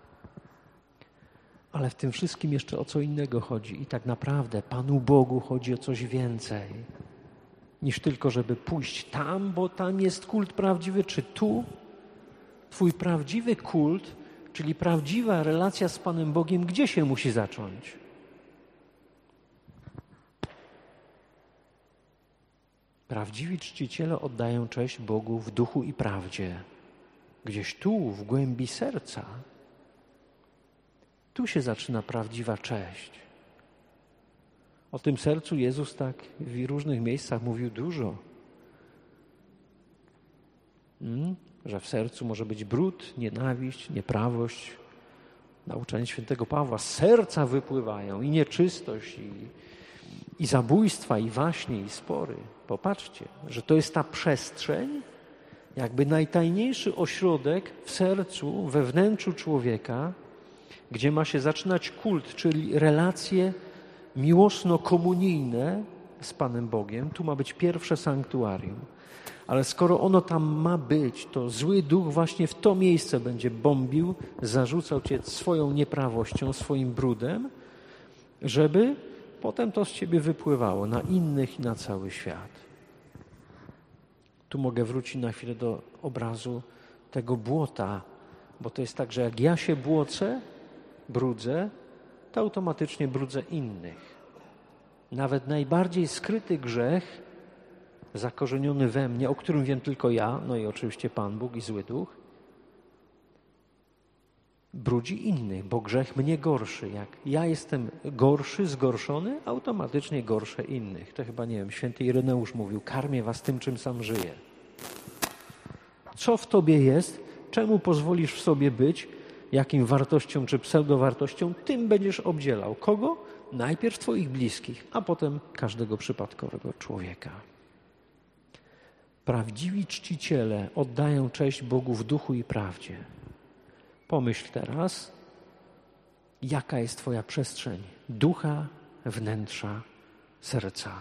ale w tym wszystkim jeszcze o co innego chodzi. I tak naprawdę Panu Bogu chodzi o coś więcej niż tylko, żeby pójść tam, bo tam jest kult prawdziwy, czy tu. Twój prawdziwy kult, czyli prawdziwa relacja z Panem Bogiem, gdzie się musi zacząć? Prawdziwi czciciele oddają cześć Bogu w duchu i prawdzie. Gdzieś tu, w głębi serca. Tu się zaczyna prawdziwa cześć. O tym sercu Jezus tak w różnych miejscach mówił dużo. Hmm? Że w sercu może być brud, nienawiść, nieprawość. Nauczanie świętego Pawła z serca wypływają i nieczystość, i, i zabójstwa, i waśnie, i spory. Popatrzcie, że to jest ta przestrzeń, jakby najtajniejszy ośrodek w sercu, we wnętrzu człowieka, gdzie ma się zaczynać kult, czyli relacje miłosno-komunijne z Panem Bogiem. Tu ma być pierwsze sanktuarium. Ale skoro ono tam ma być, to zły duch właśnie w to miejsce będzie bombił, zarzucał cię swoją nieprawością, swoim brudem, żeby potem to z ciebie wypływało na innych i na cały świat. Tu mogę wrócić na chwilę do obrazu tego błota, bo to jest tak, że jak ja się błocę, brudzę, to automatycznie brudzę innych. Nawet najbardziej skryty grzech, zakorzeniony we mnie, o którym wiem tylko ja, no i oczywiście Pan Bóg i zły duch, brudzi innych, bo grzech mnie gorszy. Jak ja jestem gorszy, zgorszony, automatycznie gorszę innych. To chyba, nie wiem, święty Ireneusz mówił, karmię was tym, czym sam żyję. Co w tobie jest, czemu pozwolisz w sobie być, jakim wartością czy pseudowartością, tym będziesz obdzielał. Kogo? Najpierw twoich bliskich, a potem każdego przypadkowego człowieka. Prawdziwi czciciele oddają cześć Bogu w duchu i prawdzie. Pomyśl teraz, jaka jest twoja przestrzeń ducha, wnętrza, serca.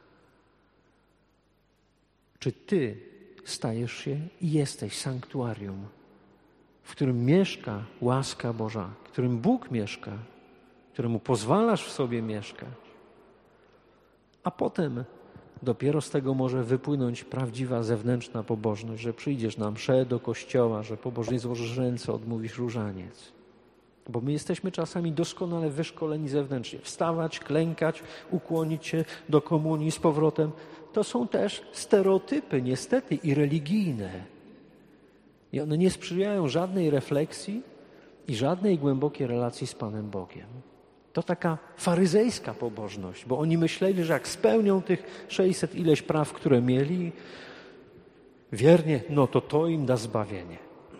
Czy ty stajesz się i jesteś sanktuarium, w którym mieszka łaska Boża, w którym Bóg mieszka, któremu pozwalasz w sobie mieszkać, a potem dopiero z tego może wypłynąć prawdziwa zewnętrzna pobożność, że przyjdziesz na mszę do kościoła, że pobożnie złożysz ręce, odmówisz różaniec. Bo my jesteśmy czasami doskonale wyszkoleni zewnętrznie. Wstawać, klękać, ukłonić się do komunii z powrotem. To są też stereotypy, niestety, i religijne. I one nie sprzyjają żadnej refleksji i żadnej głębokiej relacji z Panem Bogiem. To taka faryzejska pobożność, bo oni myśleli, że jak spełnią tych sześćset ileś praw, które mieli, wiernie, no to to im da zbawienie.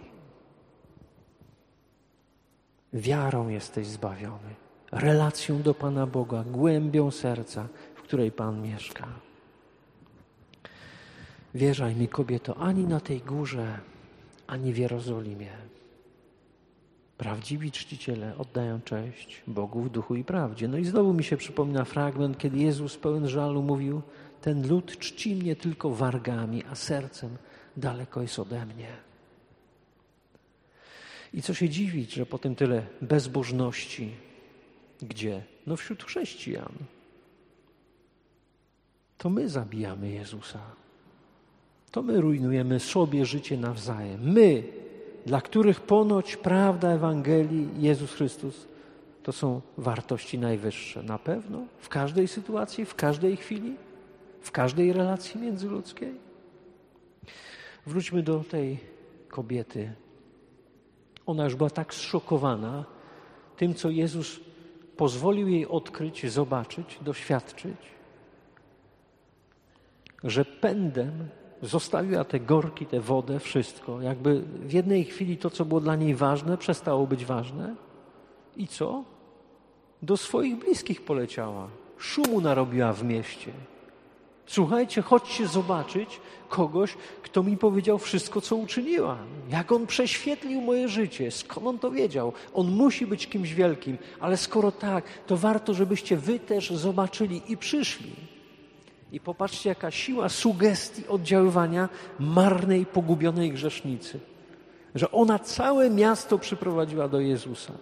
Wiarą jesteś zbawiony, relacją do Pana Boga, głębią serca, w której Pan mieszka. Wierzaj mi, kobieto, ani na tej górze, ani w Jerozolimie. Prawdziwi czciciele oddają cześć Bogu w duchu i prawdzie. No i znowu mi się przypomina fragment, kiedy Jezus pełen żalu mówił: ten lud czci mnie tylko wargami, a sercem daleko jest ode mnie. I co się dziwić, że potem tyle bezbożności. Gdzie? No wśród chrześcijan. To my zabijamy Jezusa. To my rujnujemy sobie życie nawzajem. My, dla których ponoć prawda Ewangelii Jezus Chrystus to są wartości najwyższe. Na pewno? W każdej sytuacji, w każdej chwili, w każdej relacji międzyludzkiej. Wróćmy do tej kobiety. Ona już była tak zszokowana tym, co Jezus pozwolił jej odkryć, zobaczyć, doświadczyć, że pędem zostawiła te gorki, tę wodę, wszystko. Jakby w jednej chwili to, co było dla niej ważne, przestało być ważne. I co? Do swoich bliskich poleciała. Szumu narobiła w mieście. Słuchajcie, chodźcie zobaczyć kogoś, kto mi powiedział wszystko, co uczyniłam. Jak on prześwietlił moje życie. Skąd on to wiedział? On musi być kimś wielkim. Ale skoro tak, to warto, żebyście wy też zobaczyli i przyszli. I popatrzcie, jaka siła sugestii oddziaływania marnej, pogubionej grzesznicy. Że ona całe miasto przyprowadziła do Jezusa.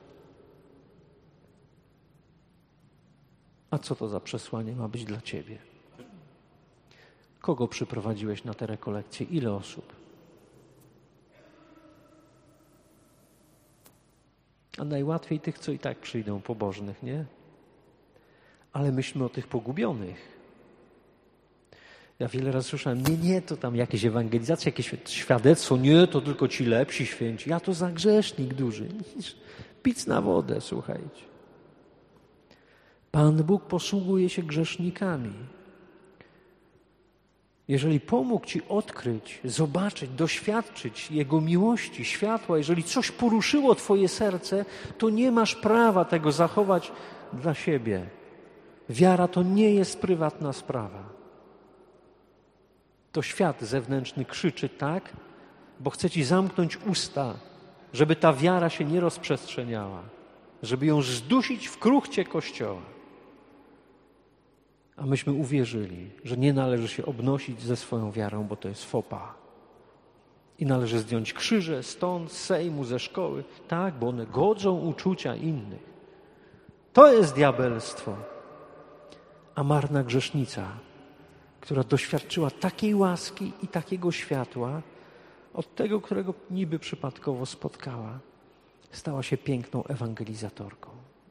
A co to za przesłanie ma być dla ciebie? Kogo przyprowadziłeś na te rekolekcje? Ile osób? A najłatwiej tych, co i tak przyjdą, pobożnych, nie? Ale myślmy o tych pogubionych. Ja wiele razy słyszałem, nie, nie, to tam jakieś ewangelizacje, jakieś świadectwo, nie, to tylko ci lepsi święci. Ja to za grzesznik duży. Pic na wodę, słuchajcie. Pan Bóg posługuje się grzesznikami. Jeżeli pomógł ci odkryć, zobaczyć, doświadczyć Jego miłości, światła, jeżeli coś poruszyło twoje serce, to nie masz prawa tego zachować dla siebie. Wiara to nie jest prywatna sprawa. To świat zewnętrzny krzyczy tak, bo chce ci zamknąć usta, żeby ta wiara się nie rozprzestrzeniała, żeby ją zdusić w kruchcie Kościoła. A myśmy uwierzyli, że nie należy się obnosić ze swoją wiarą, bo to jest fopa. I należy zdjąć krzyże stąd, z Sejmu, ze szkoły, tak, bo one godzą uczucia innych. To jest diabelstwo. A marna grzesznica, która doświadczyła takiej łaski i takiego światła od tego, którego niby przypadkowo spotkała, stała się piękną ewangelizatorką.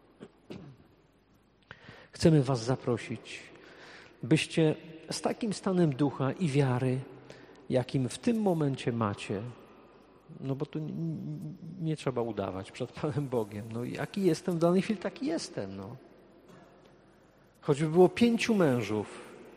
Chcemy was zaprosić, byście z takim stanem ducha i wiary, jakim w tym momencie macie, no bo tu nie, nie trzeba udawać przed Panem Bogiem. No jaki jestem w danej chwili, taki jestem. No. Choćby było pięciu mężów,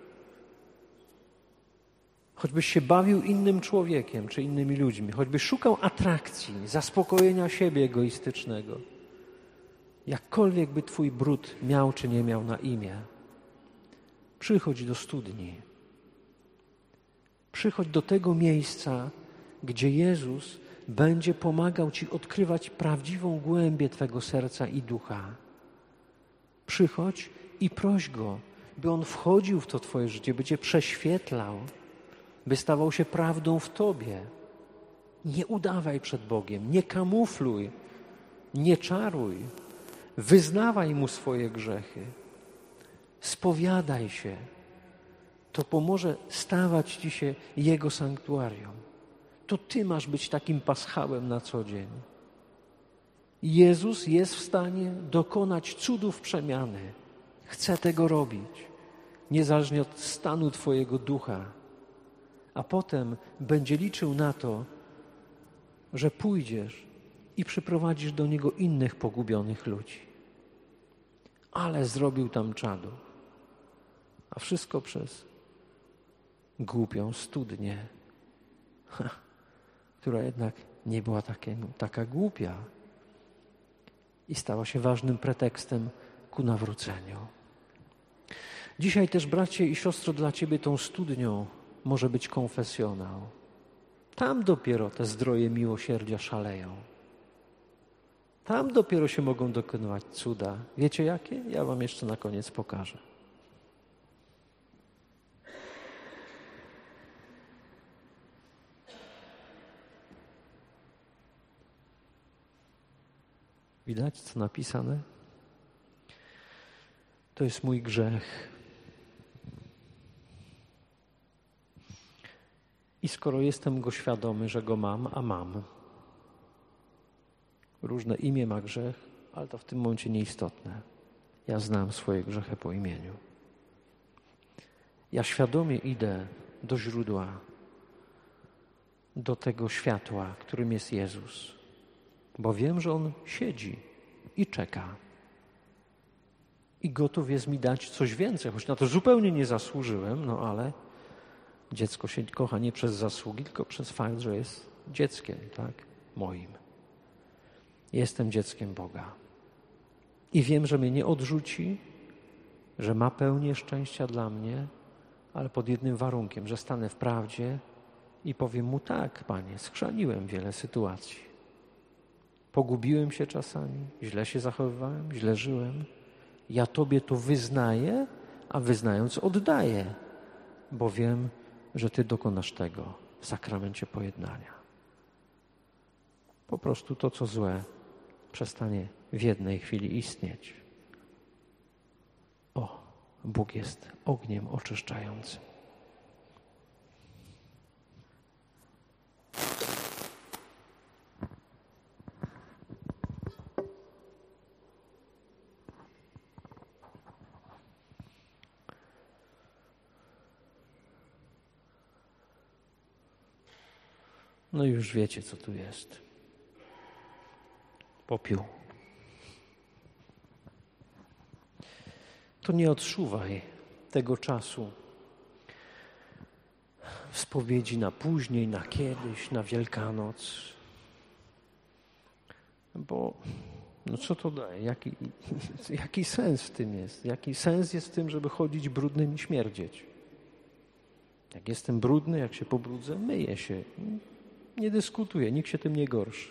choćbyś się bawił innym człowiekiem czy innymi ludźmi, choćbyś szukał atrakcji, zaspokojenia siebie egoistycznego, jakkolwiek by twój brud miał czy nie miał na imię, przychodź do studni. Przychodź do tego miejsca, gdzie Jezus będzie pomagał ci odkrywać prawdziwą głębię twego serca i ducha. Przychodź i proś Go, by On wchodził w to twoje życie, by cię prześwietlał, by stawał się prawdą w tobie. Nie udawaj przed Bogiem, nie kamufluj, nie czaruj. Wyznawaj Mu swoje grzechy. Spowiadaj się. To pomoże stawać ci się Jego sanktuarium. To ty masz być takim paschałem na co dzień. Jezus jest w stanie dokonać cudów przemiany. Chce tego robić, niezależnie od stanu twojego ducha. A potem będzie liczył na to, że pójdziesz i przyprowadzisz do Niego innych pogubionych ludzi. Ale zrobił tam czadu. A wszystko przez głupią studnię, ha, która jednak nie była takie, taka głupia i stała się ważnym pretekstem ku nawróceniu. Dzisiaj też, bracie i siostro, dla ciebie tą studnią może być konfesjonał. Tam dopiero te zdroje miłosierdzia szaleją. Tam dopiero się mogą dokonywać cuda. Wiecie jakie? Ja wam jeszcze na koniec pokażę. Widać, co napisane? To jest mój grzech. I skoro jestem go świadomy, że go mam, a mam, różne imię ma grzech, ale to w tym momencie nieistotne. Ja znam swoje grzechy po imieniu. Ja świadomie idę do źródła, do tego światła, którym jest Jezus, bo wiem, że On siedzi i czeka. I gotów jest mi dać coś więcej, choć na to zupełnie nie zasłużyłem, no ale dziecko się kocha nie przez zasługi, tylko przez fakt, że jest dzieckiem, tak, moim. Jestem dzieckiem Boga. I wiem, że mnie nie odrzuci, że ma pełnię szczęścia dla mnie, ale pod jednym warunkiem, że stanę w prawdzie i powiem Mu: tak, Panie, schrzaniłem wiele sytuacji. Pogubiłem się czasami, źle się zachowywałem, źle żyłem. Ja Tobie to wyznaję, a wyznając oddaję, bo wiem, że Ty dokonasz tego w sakramencie pojednania. Po prostu to, co złe, przestanie w jednej chwili istnieć. O, Bóg jest ogniem oczyszczającym. No i już wiecie, co tu jest. Popiół. To nie odsuwaj tego czasu w spowiedzi na później, na kiedyś, na Wielkanoc. Bo no co to daje? Jaki, jaki sens w tym jest? Jaki sens jest w tym, żeby chodzić brudnym i śmierdzieć? Jak jestem brudny, jak się pobrudzę, myję się. Nie dyskutuję, nikt się tym nie gorszy.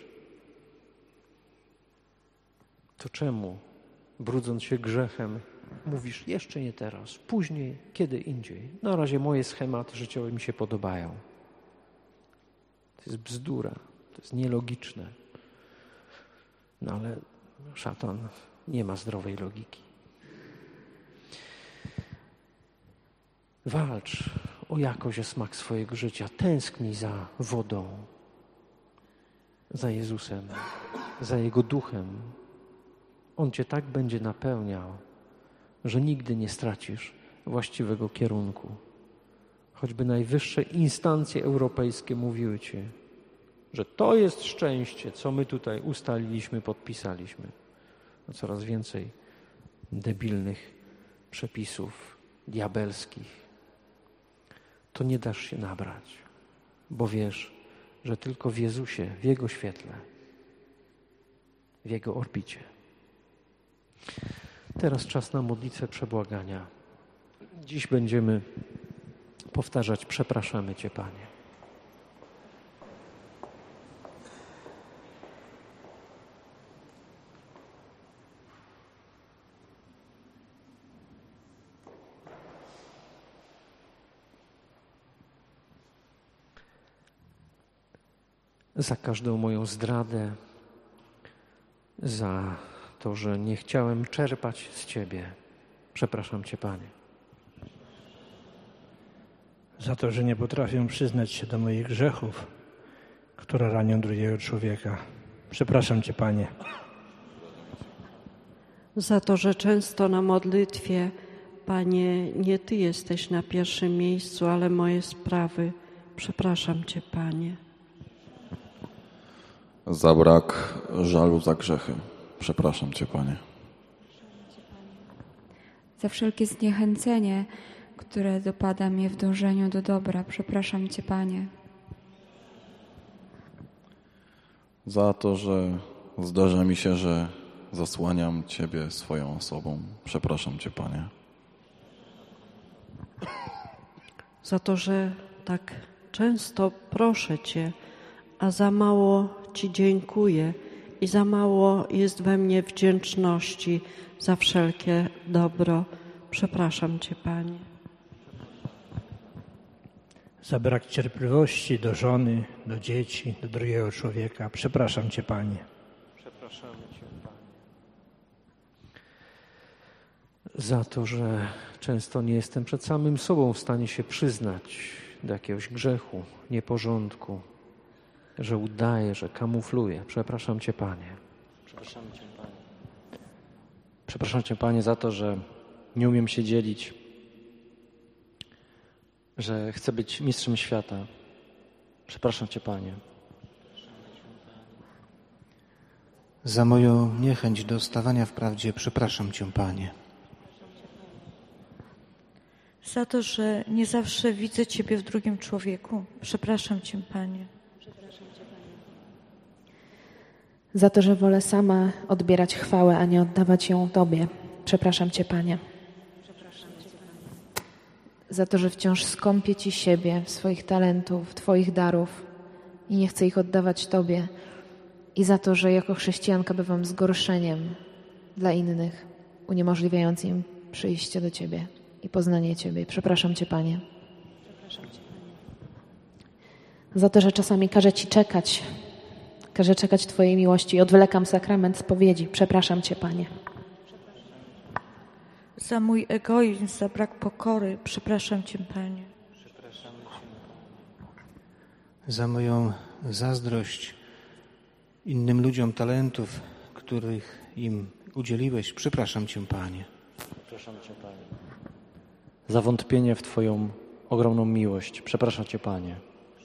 To czemu, brudząc się grzechem, mówisz: jeszcze nie teraz, później, kiedy indziej? Na razie moje schematy życiowe mi się podobają. To jest bzdura, to jest nielogiczne. No ale szatan nie ma zdrowej logiki. Walcz o jakość, o smak swojego życia. Tęsknij za wodą, za Jezusem, za Jego duchem. On cię tak będzie napełniał, że nigdy nie stracisz właściwego kierunku. Choćby najwyższe instancje europejskie mówiły ci, że to jest szczęście, co my tutaj ustaliliśmy, podpisaliśmy. A coraz więcej debilnych przepisów diabelskich. To nie dasz się nabrać, bo wiesz, że tylko w Jezusie, w Jego świetle, w Jego orbicie. Teraz czas na modlitwę przebłagania. Dziś będziemy powtarzać: przepraszamy Cię, Panie. Za każdą moją zdradę, za to, że nie chciałem czerpać z Ciebie. Przepraszam Cię, Panie. Za to, że nie potrafię przyznać się do moich grzechów, które ranią drugiego człowieka. Przepraszam Cię, Panie. Za to, że często na modlitwie, Panie, nie Ty jesteś na pierwszym miejscu, ale moje sprawy. Przepraszam Cię, Panie. Za brak żalu za grzechy. Przepraszam Cię, Panie. Za wszelkie zniechęcenie, które dopada mnie w dążeniu do dobra. Przepraszam Cię, Panie. Za to, że zdarza mi się, że zasłaniam Ciebie swoją osobą. Przepraszam Cię, Panie. Za to, że tak często proszę Cię, a za mało Ci dziękuję i za mało jest we mnie wdzięczności za wszelkie dobro. Przepraszam Cię, Panie. Za brak cierpliwości do żony, do dzieci, do drugiego człowieka. Przepraszam Cię, Panie. Przepraszamy Cię, Panie. Za to, że często nie jestem przed samym sobą w stanie się przyznać do jakiegoś grzechu, nieporządku, że udaję, że kamufluję. Przepraszam Cię, Panie. Przepraszam Cię, Panie. Przepraszam Cię, Panie, za to, że nie umiem się dzielić, że chcę być mistrzem świata. Przepraszam Cię, Panie. Za moją niechęć do stawania w prawdzie przepraszam Cię, Panie. Za to, że nie zawsze widzę Ciebie w drugim człowieku. Przepraszam Cię, Panie. Za to, że wolę sama odbierać chwałę, a nie oddawać ją Tobie. Przepraszam Cię, Panie. Za to, że wciąż skąpię Ci siebie, swoich talentów, Twoich darów i nie chcę ich oddawać Tobie. I za to, że jako chrześcijanka bywam zgorszeniem dla innych, uniemożliwiając im przyjście do Ciebie i poznanie Ciebie. Przepraszam Cię, Panie. Za to, że czasami każę Ci czekać, każę czekać Twojej miłości i odwlekam sakrament spowiedzi. Przepraszam Cię, Panie. Za mój egoizm, za brak pokory. Przepraszam Cię, Panie. Za moją zazdrość innym ludziom talentów, których im udzieliłeś. Przepraszam Cię, Panie. Przepraszam Cię, Panie. Za wątpienie w Twoją ogromną miłość. Przepraszam Cię, Panie.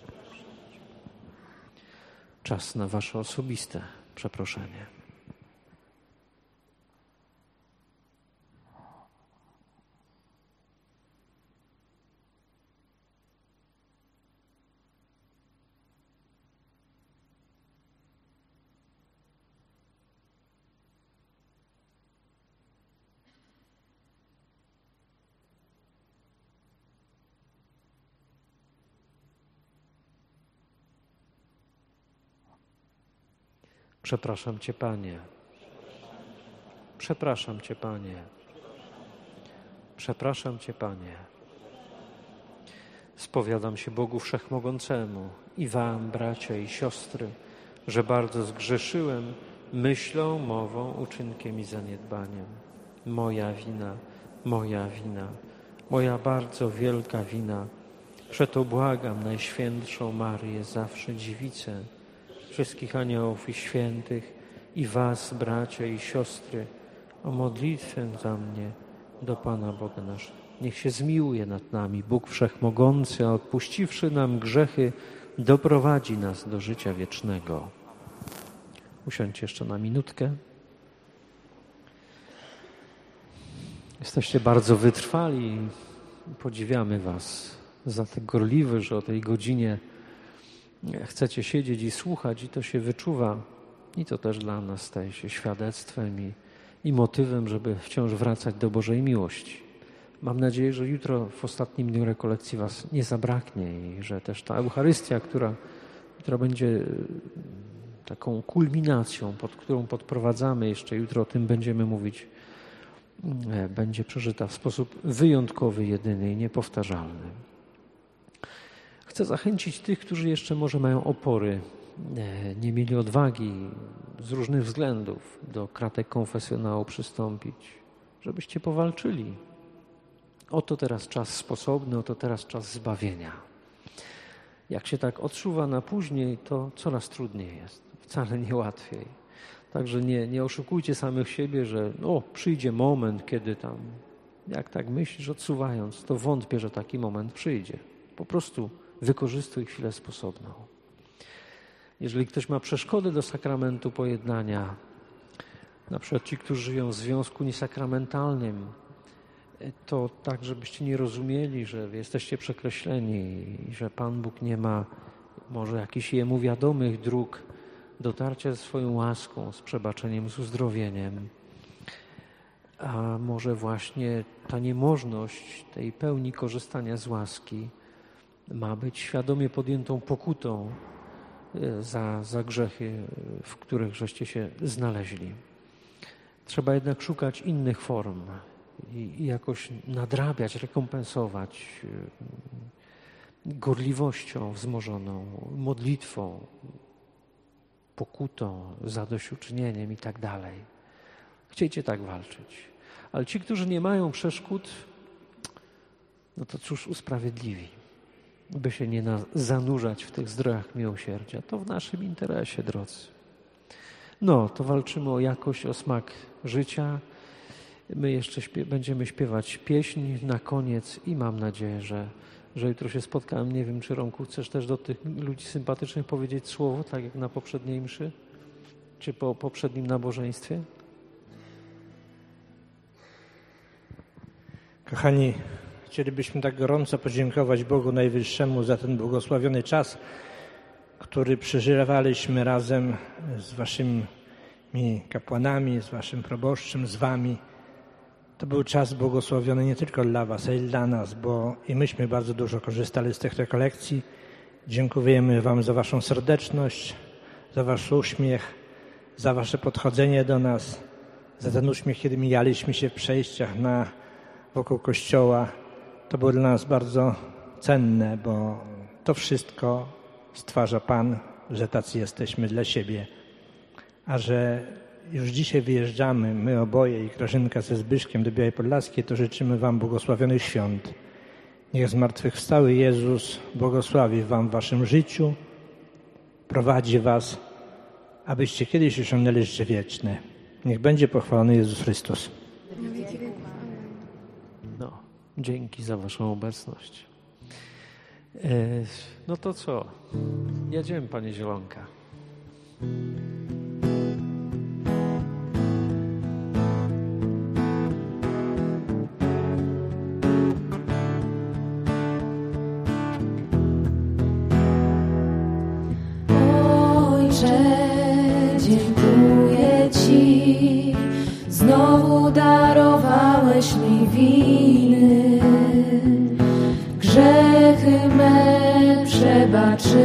Czas na Wasze osobiste przeproszenie. Przepraszam Cię, Panie. Przepraszam Cię, Panie. Przepraszam Cię, Panie. Spowiadam się Bogu Wszechmogącemu i Wam, bracia i siostry, że bardzo zgrzeszyłem myślą, mową, uczynkiem i zaniedbaniem. Moja wina, moja wina. moja bardzo wielka wina. Przeto błagam Najświętszą Maryję, zawsze Dziewicę, wszystkich aniołów i świętych i was, bracia i siostry, o modlitwę za mnie do Pana Boga naszego. Niech się zmiłuje nad nami Bóg Wszechmogący, a odpuściwszy nam grzechy, doprowadzi nas do życia wiecznego. Usiądźcie jeszcze na minutkę. Jesteście bardzo wytrwali. Podziwiamy was za te gorliwy, że o tej godzinie chcecie siedzieć i słuchać i to się wyczuwa. I to też dla nas staje się świadectwem i, i motywem, żeby wciąż wracać do Bożej miłości. Mam nadzieję, że jutro w ostatnim dniu rekolekcji was nie zabraknie i że też ta Eucharystia, która, która będzie taką kulminacją, pod którą podprowadzamy, jeszcze jutro o tym będziemy mówić, będzie przeżyta w sposób wyjątkowy, jedyny i niepowtarzalny. Chcę zachęcić tych, którzy jeszcze może mają opory, nie mieli odwagi z różnych względów do kratek konfesjonału przystąpić, żebyście powalczyli. Oto teraz czas sposobny, oto teraz czas zbawienia. Jak się tak odsuwa na później, to coraz trudniej jest, wcale nie łatwiej. Także nie, nie oszukujcie samych siebie, że o, przyjdzie moment, kiedy tam, jak tak myślisz, odsuwając, to wątpię, że taki moment przyjdzie. Po prostu wykorzystuj chwilę sposobną. Jeżeli ktoś ma przeszkody do sakramentu pojednania, na przykład ci, którzy żyją w związku niesakramentalnym, to tak, żebyście nie rozumieli, że jesteście przekreśleni i że Pan Bóg nie ma może jakichś jemu wiadomych dróg dotarcia ze swoją łaską, z przebaczeniem, z uzdrowieniem. A może właśnie ta niemożność tej pełni korzystania z łaski ma być świadomie podjętą pokutą za, za grzechy, w których żeście się znaleźli. Trzeba jednak szukać innych form i, i jakoś nadrabiać, rekompensować gorliwością wzmożoną, modlitwą, pokutą, zadośćuczynieniem i tak dalej. Chciejcie tak walczyć. Ale ci, którzy nie mają przeszkód, no to cóż usprawiedliwi, by się nie na, zanurzać w tych zdrojach miłosierdzia. To w naszym interesie, drodzy. No, to walczymy o jakość, o smak życia. My jeszcze śpiew- będziemy śpiewać pieśń na koniec i mam nadzieję, że, że jutro się spotkałem. Nie wiem, czy Romku chcesz też do tych ludzi sympatycznych powiedzieć słowo, tak jak na poprzedniej mszy, czy po poprzednim nabożeństwie? Kochani, chcielibyśmy tak gorąco podziękować Bogu Najwyższemu za ten błogosławiony czas, który przeżywaliśmy razem z waszymi kapłanami, z waszym proboszczem, z wami. To był czas błogosławiony nie tylko dla was, ale i dla nas, bo i myśmy bardzo dużo korzystali z tych rekolekcji. Dziękujemy wam za waszą serdeczność, za wasz uśmiech, za wasze podchodzenie do nas, za ten uśmiech, kiedy mijaliśmy się w przejściach na, wokół kościoła. To było dla nas bardzo cenne, bo to wszystko stwarza Pan, że tacy jesteśmy dla siebie. A że już dzisiaj wyjeżdżamy, my oboje i Grażynka ze Zbyszkiem do Białej Podlaskiej, to życzymy wam błogosławionych świąt. Niech zmartwychwstały Jezus błogosławi wam w waszym życiu, prowadzi was, abyście kiedyś osiągnęli życie wieczne. Niech będzie pochwalony Jezus Chrystus. No, dzięki za waszą obecność. E, no to co? Jedziemy, Panie Zielonka. Dziękuję Ci, znowu darowałeś mi winy, grzechy me przebaczyłeś,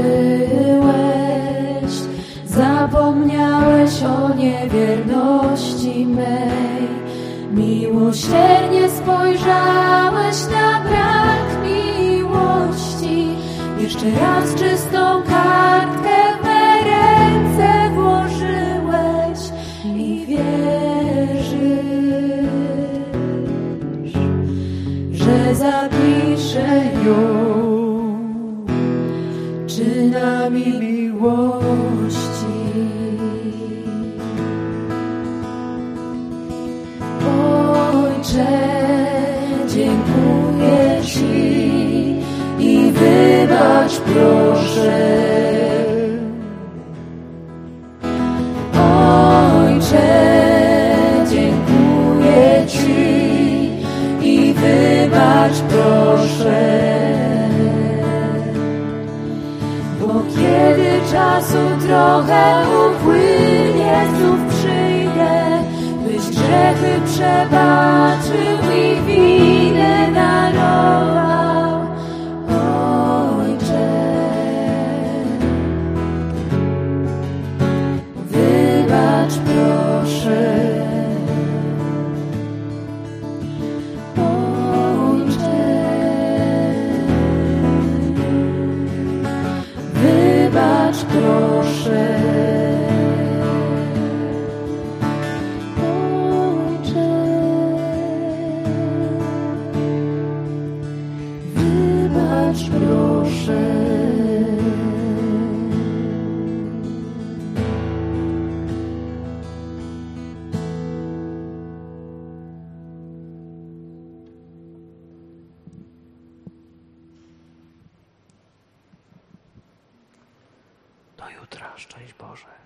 zapomniałeś o niewierności mej, miłosiernie spojrzałeś na brak miłości, jeszcze raz czystą kartkę w me ręce włożyłeś i wierzysz, że że zapiszę ją czynami miłości. Ojcze, dziękuję Ci i wybacz proszę. Ojcze, dziękuję Ci i wybacz proszę. Bo kiedy czasu trochę upłynie, znów przyjdę, byś grzechy przebaczył i winę darował. Ojcze, wybacz proszę. Ojcze, wybacz proszę. Ojcze, wybacz proszę. Do jutra, szczęść Boże.